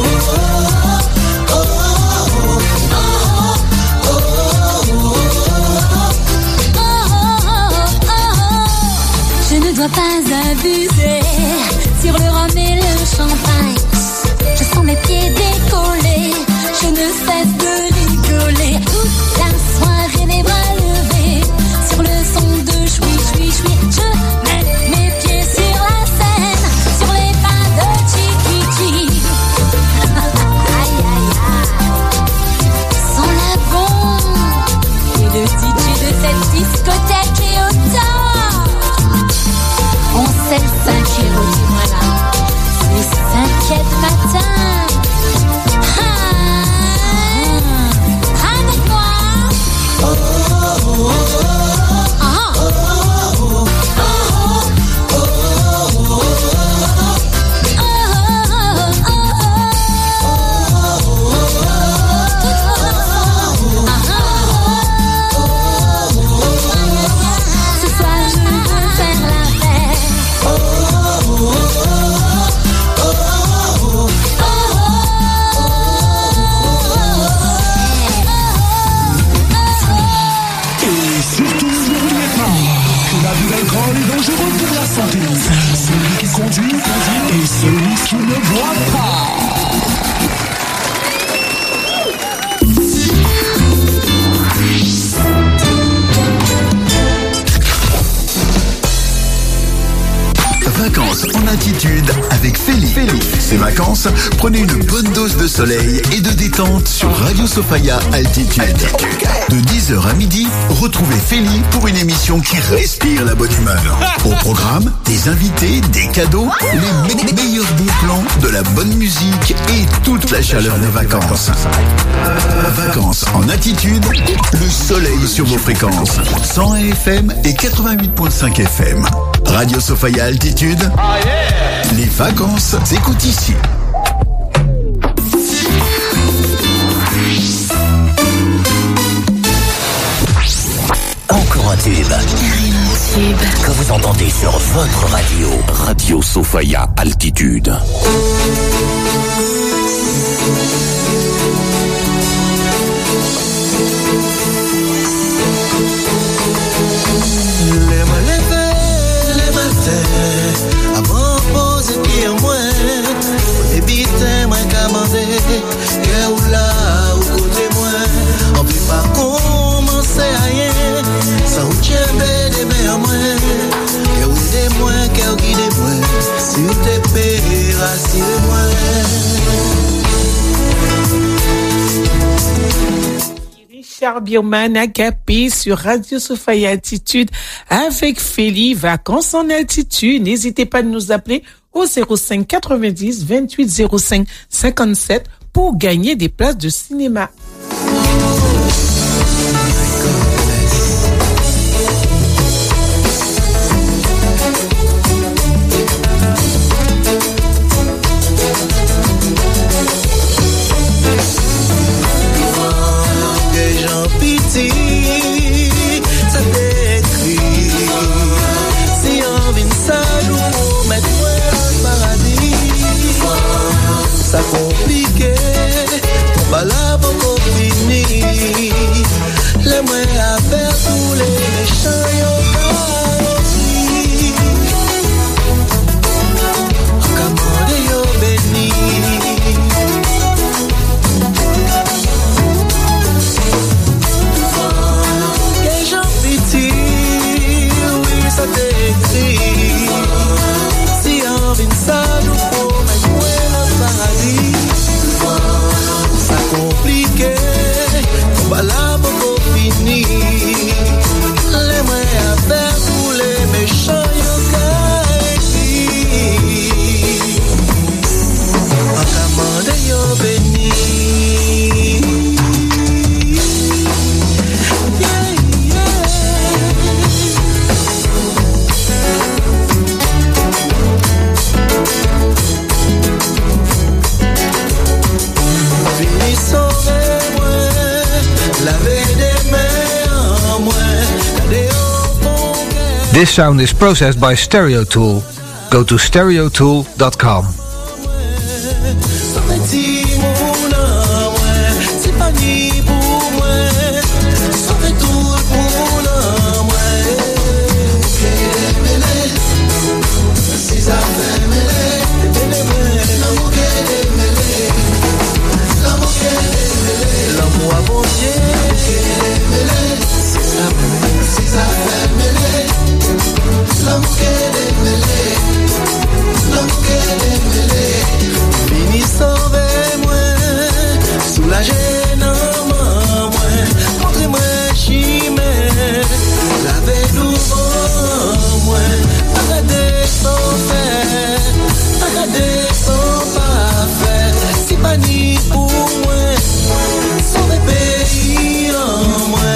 Je ne dois pas abuser sur le rhum et le champagne. Je sens mes pieds décoller, je ne cesse de rigoler. Toute la soirée les bras levés sur le son de choui, choui, choui. Je mets mes pieds sur la scène, sur les pas de Chiquichi. Aïe, aïe, aïe. Sans la bombe et le DJ de cette discothèque est au top. On sait le 5 héros du mois là, c'est 5e matin. Avec moi. Ce soir je veux faire la fête. Et surtout, n'oubliez pas que l'abus d'alcool est dangereux pour la santé. Celui qui conduit et celui qui ne boit pas. Vacances en altitude avec Feli. Ces vacances, prenez une bonne dose de soleil et de détente sur Radio Sophia Altitude. De 10h à midi, retrouvez Feli pour une émission qui respire la bonne humeur. Au programme, des invités, des cadeaux, les meilleurs bons plans, de la bonne musique et toute la chaleur des vacances. Vacances en altitude, le soleil sur vos fréquences. 100 FM et 88.5 FM. Radio Sophia Altitude. Les vacances s'écoutent ici. Encore un tube. Que vous entendez sur votre radio. Radio Sophia Altitude. Les lever le matin, avant poser pied en moi, on évite moins qu'à manger, que ou là ou côté moi, on peut pas commencer à rien, sans tchèbe des mains moins, que ou des moins, que ou qui des moins, sur tes pays, rassure-moi. Richard Bierman Agapé sur Radio Sophia Altitude avec Feli, vacances en altitude. N'hésitez pas à nous appeler au 05 90 28 05 57 pour gagner des places de cinéma. Ça t'écrit. Si on vient ça, nous mettre au paradis. Ça compliqué. Pour pas la This sound is processed by Stereo Tool. Go to stereotool.com. Fini sauver-moi, soulager moi, montrez-moi chimère, laver devant moi, regarder sans faire, regarder sans pas faire, si pas ni pour moi, sauver pays en moi.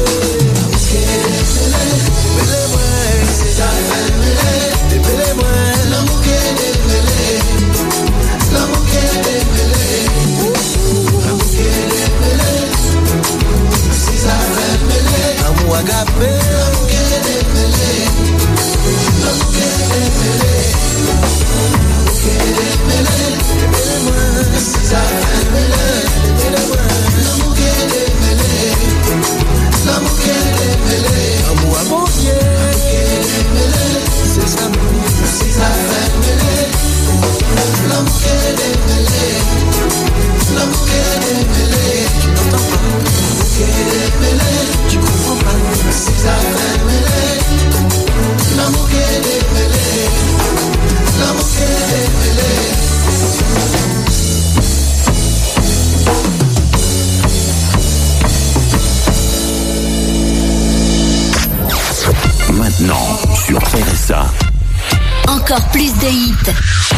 Maintenant, sur RSA. Encore plus de hits.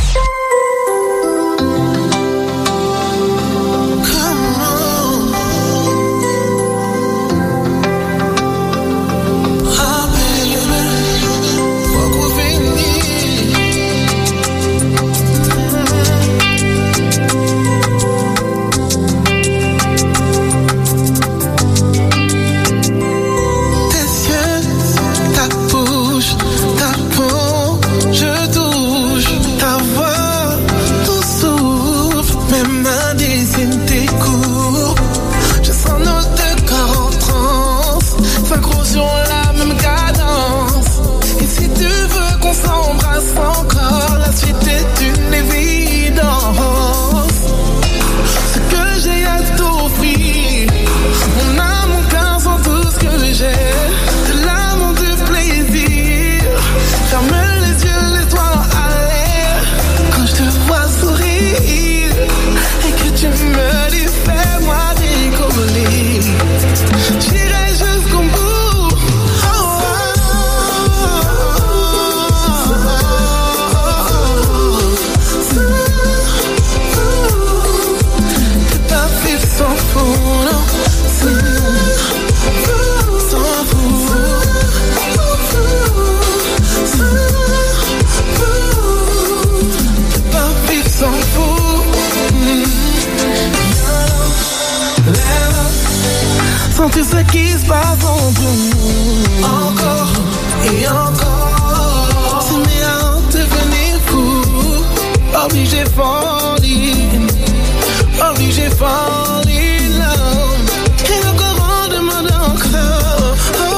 Sentir ce qui se passe entre nous. Encore et encore. C'est mis à devenir fou. Obligé falling. Obligé falling love. Et le courant demande encore.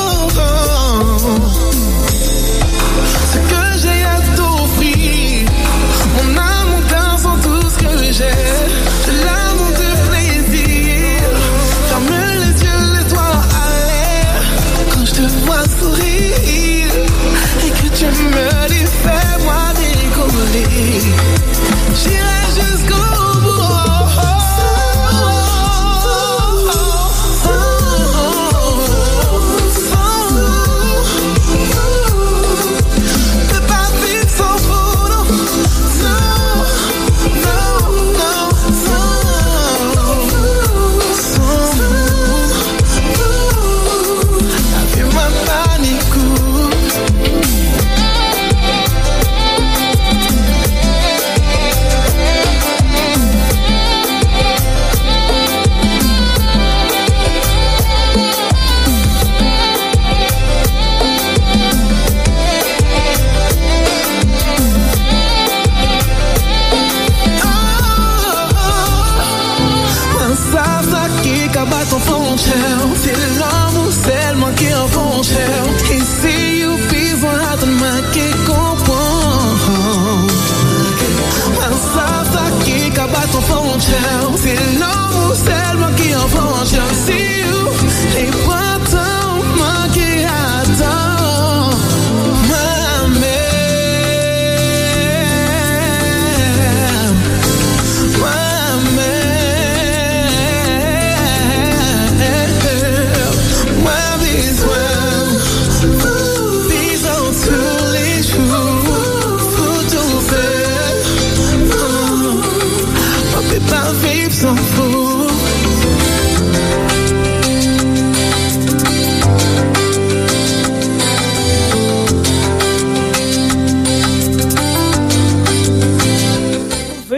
Ce que j'ai à t'offrir. Mon âme, mon cœur sont tout ce que j'ai. De l'amour, de plaisir. Ferme les yeux. Quand je te vois sourire et que tu me dis fais-moi décoller, j'irai jusqu'au bout.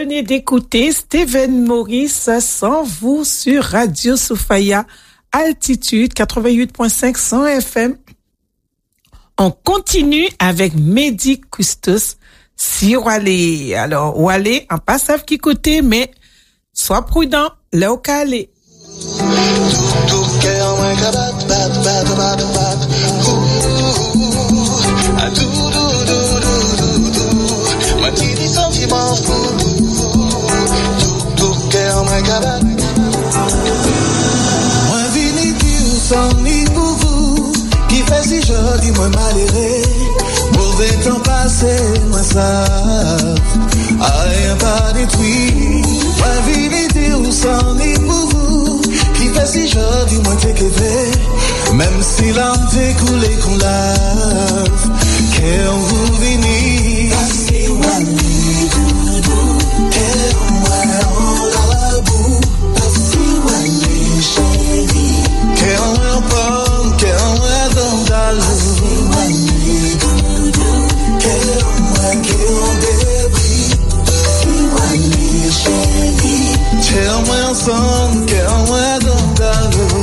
venez d'écouter Steven Maurice sans vous sur Radio Soufaya Altitude 88.5 100 FM. On continue avec Mehdi Custos si Wale. Alors Wale, on pas savent qui côté, mais sois prudent, là au calé. Moi vini dire sans ni pour vous qui fait si joli moi malheureux mauvais temps passé moi ça rien pas détruit. Moi vini dire sans ni pour vous qui fait si joli moi t'es que même si l'âme fait couler qu'on lave qu'est on vous vini assez wani doudou qu'est moi on la boue assez wani chérie qu'est on pomme qu'est on dans la assez wani doudou qu'est on débris assez wani chérie qu'est on ensemble qu'est on dans la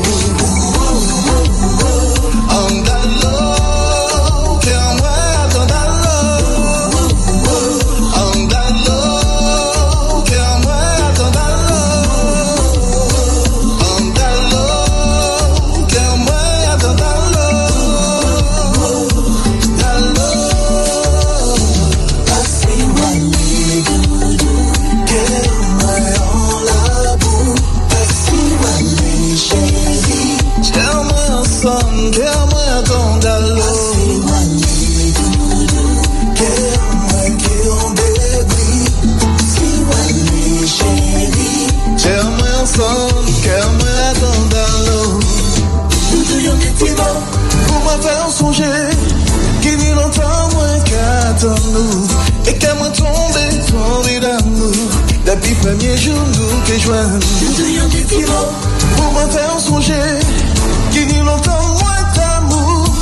et qu'à moi tomber d'amour depuis premier jour nous que joignent pour moi faire songer qu'il y a longtemps moins d'amour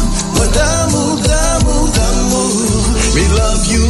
we love you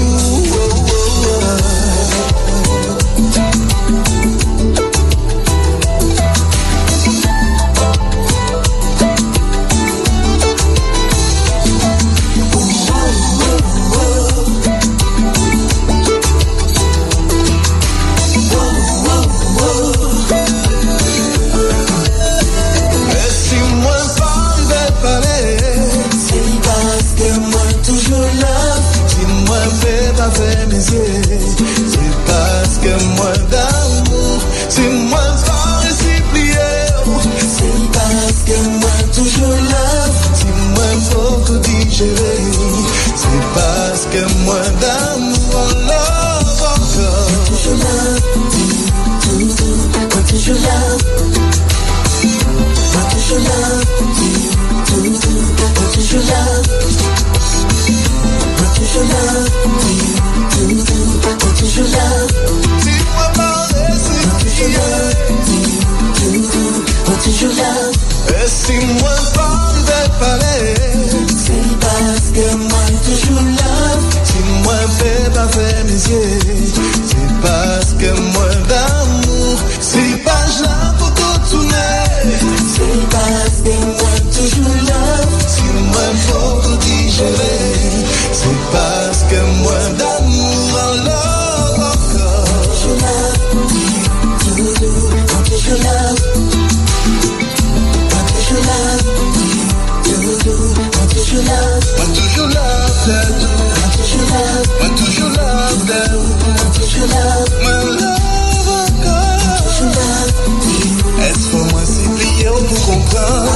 c'est parce que moi d'amour, c'est moi fort et c'est plié. C'est parce que moi toujours là, c'est moi beaucoup digéré. C'est parce que moi d'amour, on love encore. Toujours là, moi toujours là. Moi toujours là, moi toujours là. Moi toujours là. Toujours là, si moi parler, c'est toujours là, et si moi parler, c'est parce que moi toujours là, si moi fais pas faire mes yeux, c'est parce que moi d'amour, c'est pas là pour tourner, c'est parce que moi toujours là, si moi faut digérer, c'est parce que moi d'amour en love. Est-ce que moi c'est plié pour comprendre?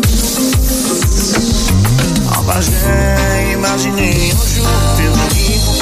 Imaginez un jour faire un livre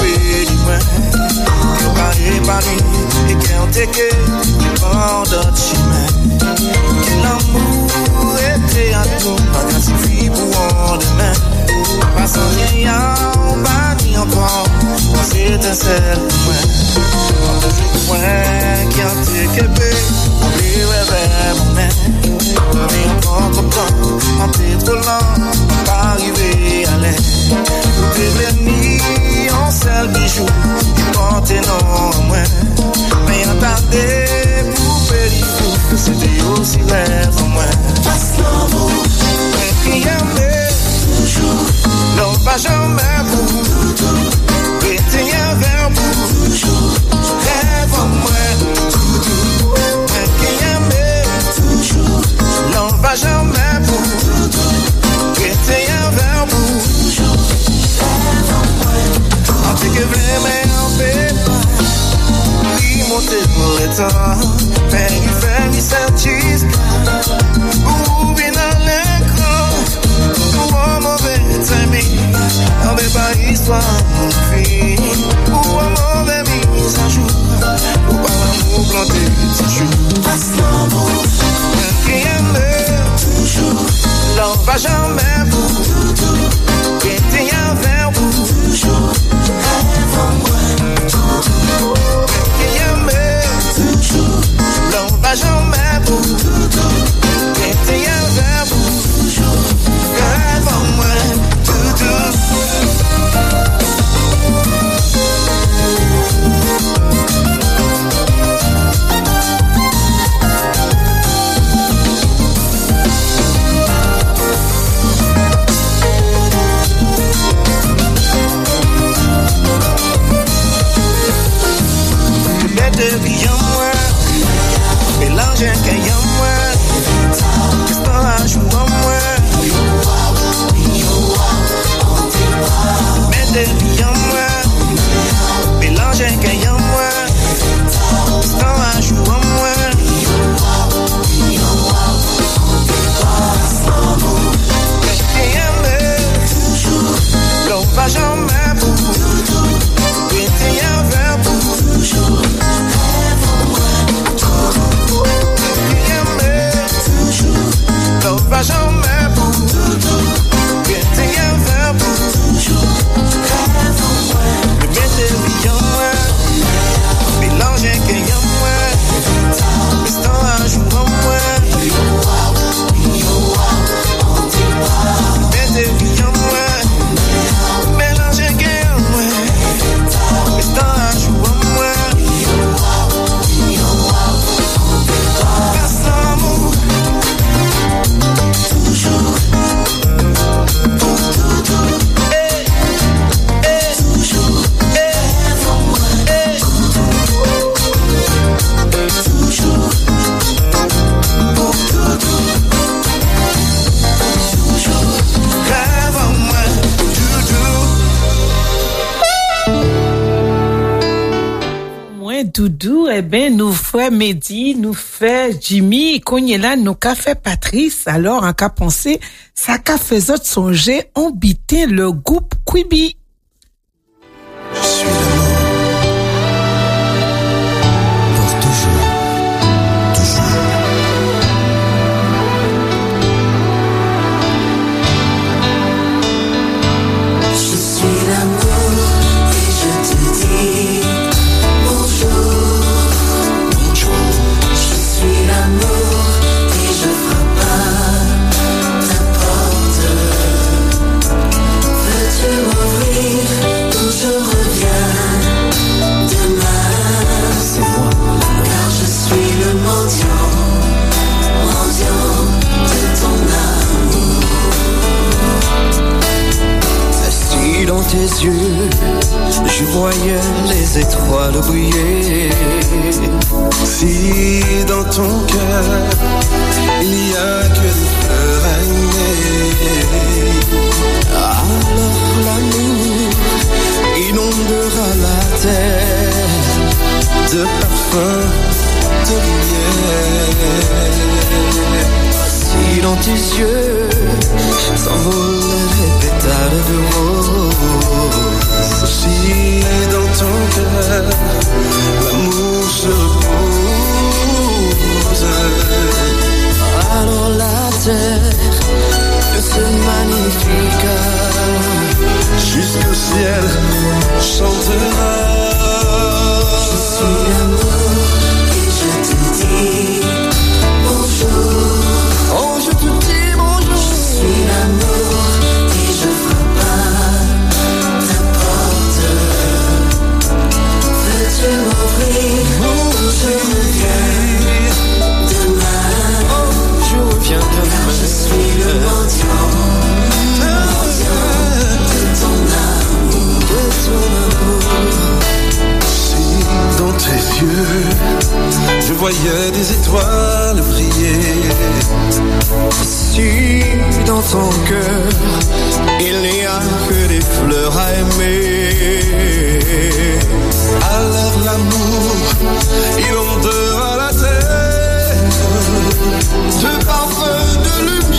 moi. Que pas épargné et qui ont été en d'autres chemins. Que l'amour était à nous, pas qu'à suffit pour en demain. Pas sans rien, pas ni encore, c'est un seul point. En deux points qui ont été québé, les rêves mon main. Mais encore trop temps, en t'es trop lent, pas arrivé à l'air. Tout est venu en seul bijou, qui porte énormément. Mais attendez pour périfou, que c'était aussi rêve en moi. Passe l'amour, mais qui aimait toujours, l'on va jamais vous. Restez avec vous, toujours, rêve en moi. Mais qui aimait toujours, l'on va jamais vous. Restez avec vous, toujours, rêve en moi. En fait que vraiment on fait pas, lui monter pour le temps, faire il s'artiste, ou bien dans l'écran, ou en mauvais timing, on met pas histoire mon fille, ou en mauvais mise à jour, ou pas l'amour planté toujours. Passe l'amour, qui aime toujours, l'on va jamais vous, qui était avec vous, toujours, rêve en moi, qui aime toujours, l'on va jamais vous, qui était avec vous, toujours, rêve en moi, depuis un mois, mélange un caillou en moi, histoire à jouer en moi. Mais depuis un mois, mélange un caillou en moi, histoire à jouer en moi. Et aimer toujours, l'on va jamais pour vous, et avec vous toujours. Va jamais pour bien t'es avec vous toujours rêve en moi le mettre bien moi mélange un qu'il y a moi c'est un jour en moi mettre bien moi mélange un qu'il y a moi c'est un jour en moi Doudou, eh ben, nous fait Mehdi, nous fait Jimmy, qu'on là, nous qu'a fait Patrice, alors, en qu'a pensé, ça qu'a fait autres songer, on bitait le groupe Quibi. Je suis l'amour, pour toujours, toujours. Je suis l'amour, et je te dis dans tes yeux, je voyais les étoiles briller. Si dans ton cœur, il n'y a que des fleurs à aimer, alors l'amour inondera la terre de parfum, de lumière. Si dans tes yeux s'envolent les pétales de rose, si dans ton chantera. Je suis l'amour et je te dis bonjour. Oh, je te dis bonjour. Je suis l'amour et je frappe à ta porte. Veux-tu m'ouvrir ou je reviens demain? Oh, je reviens demain. Je suis le mendiant de ton amour. Si dans tes yeux je voyais des étoiles briller, si dans ton cœur il n'y a que des fleurs à aimer, alors l'amour inondera la terre de parfum de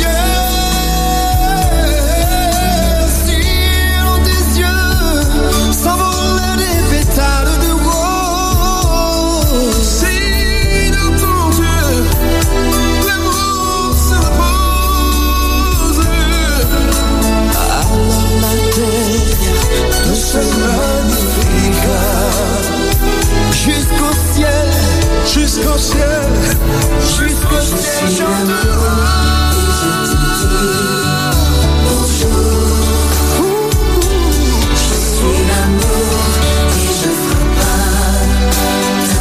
lumière. Si dans tes yeux s'envolent des pétales de rose, si dans ton cœur l'amour se repose, alors la terre ne se magnifiera jusqu'au ciel, jusqu'au ciel, jusqu'au ciel chantera. Je suis l'amour et je frappe à ta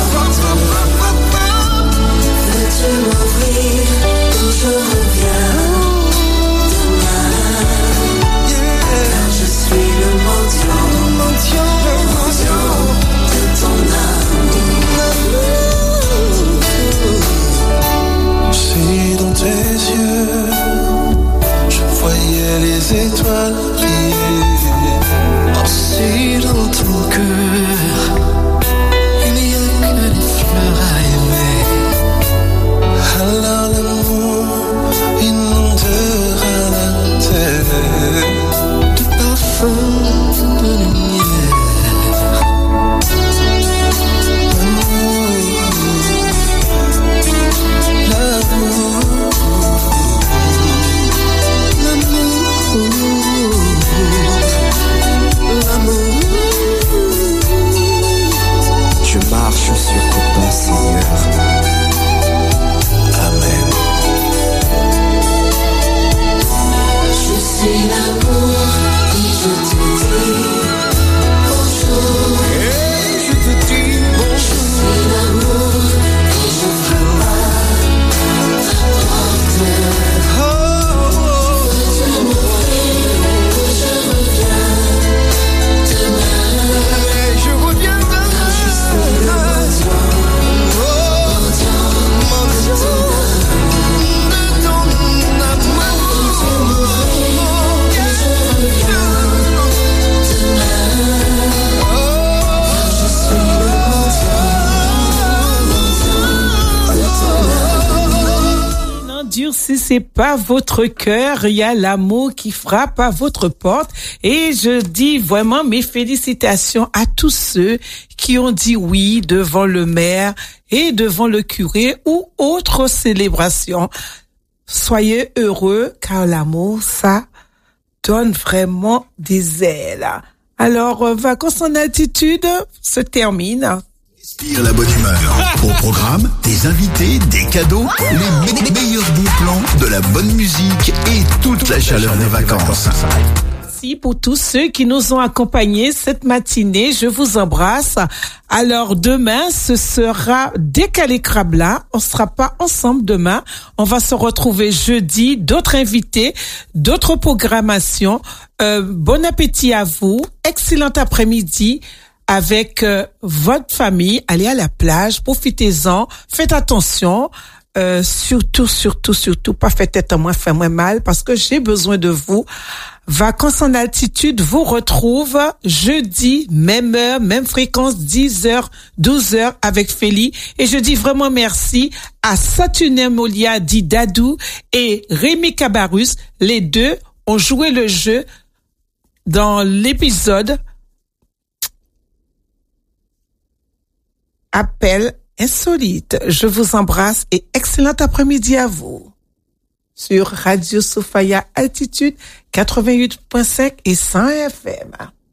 porte. Veux-tu m'ouvrir ou je reviens demain? Car je suis le mendiant de ton amour. Si dans tes yeux je voyais les étoiles briller, oh, si dans ton cœur il n'y a que des fleurs à aimer, alors l'amour inondera la terre de parfums de lumière. Je marche sur tes pas, Seigneur. Amen. Je suis l'amour et je te dis bonjour. Et je te dis bonjour. Je suis l'amour et je frappe à ta porte. Veux-tu m'ouvrir ou je reviens demain? Je reviens demain. Je suis le mendiant de ton N'endurcissez pas votre cœur, il y a l'amour qui frappe à votre porte. Et je dis vraiment mes félicitations à tous ceux qui ont dit oui devant le maire et devant le curé ou autre célébration. Soyez heureux car l'amour, ça donne vraiment des ailes. Alors, Vacances en altitude se termine. Inspire la bonne humeur. Au programme, des invités, des cadeaux, les meilleurs bons plans, de la bonne musique et toute la chaleur des vacances. Merci pour tous ceux qui nous ont accompagnés cette matinée. Je vous embrasse. Alors demain, ce sera Décalé Crabla. On sera pas ensemble demain. On va se retrouver jeudi. D'autres invités, d'autres programmations. Bon appétit à vous. Excellent après-midi avec votre famille. Allez à la plage. Profitez-en. Faites attention. Surtout, pas fait tête à moi, fait moins mal parce que j'ai besoin de vous. Vacances en altitude vous retrouve jeudi, même heure, même fréquence, 10h, 12h avec Félie. Et je dis vraiment merci à Saturnin Molia dit Dadou et Rémi Cabarus. Les deux ont joué le jeu dans l'épisode Appel insolite. Je vous embrasse et excellent après-midi à vous. Sur Radio Sophia Altitude 88.5 et 100 FM.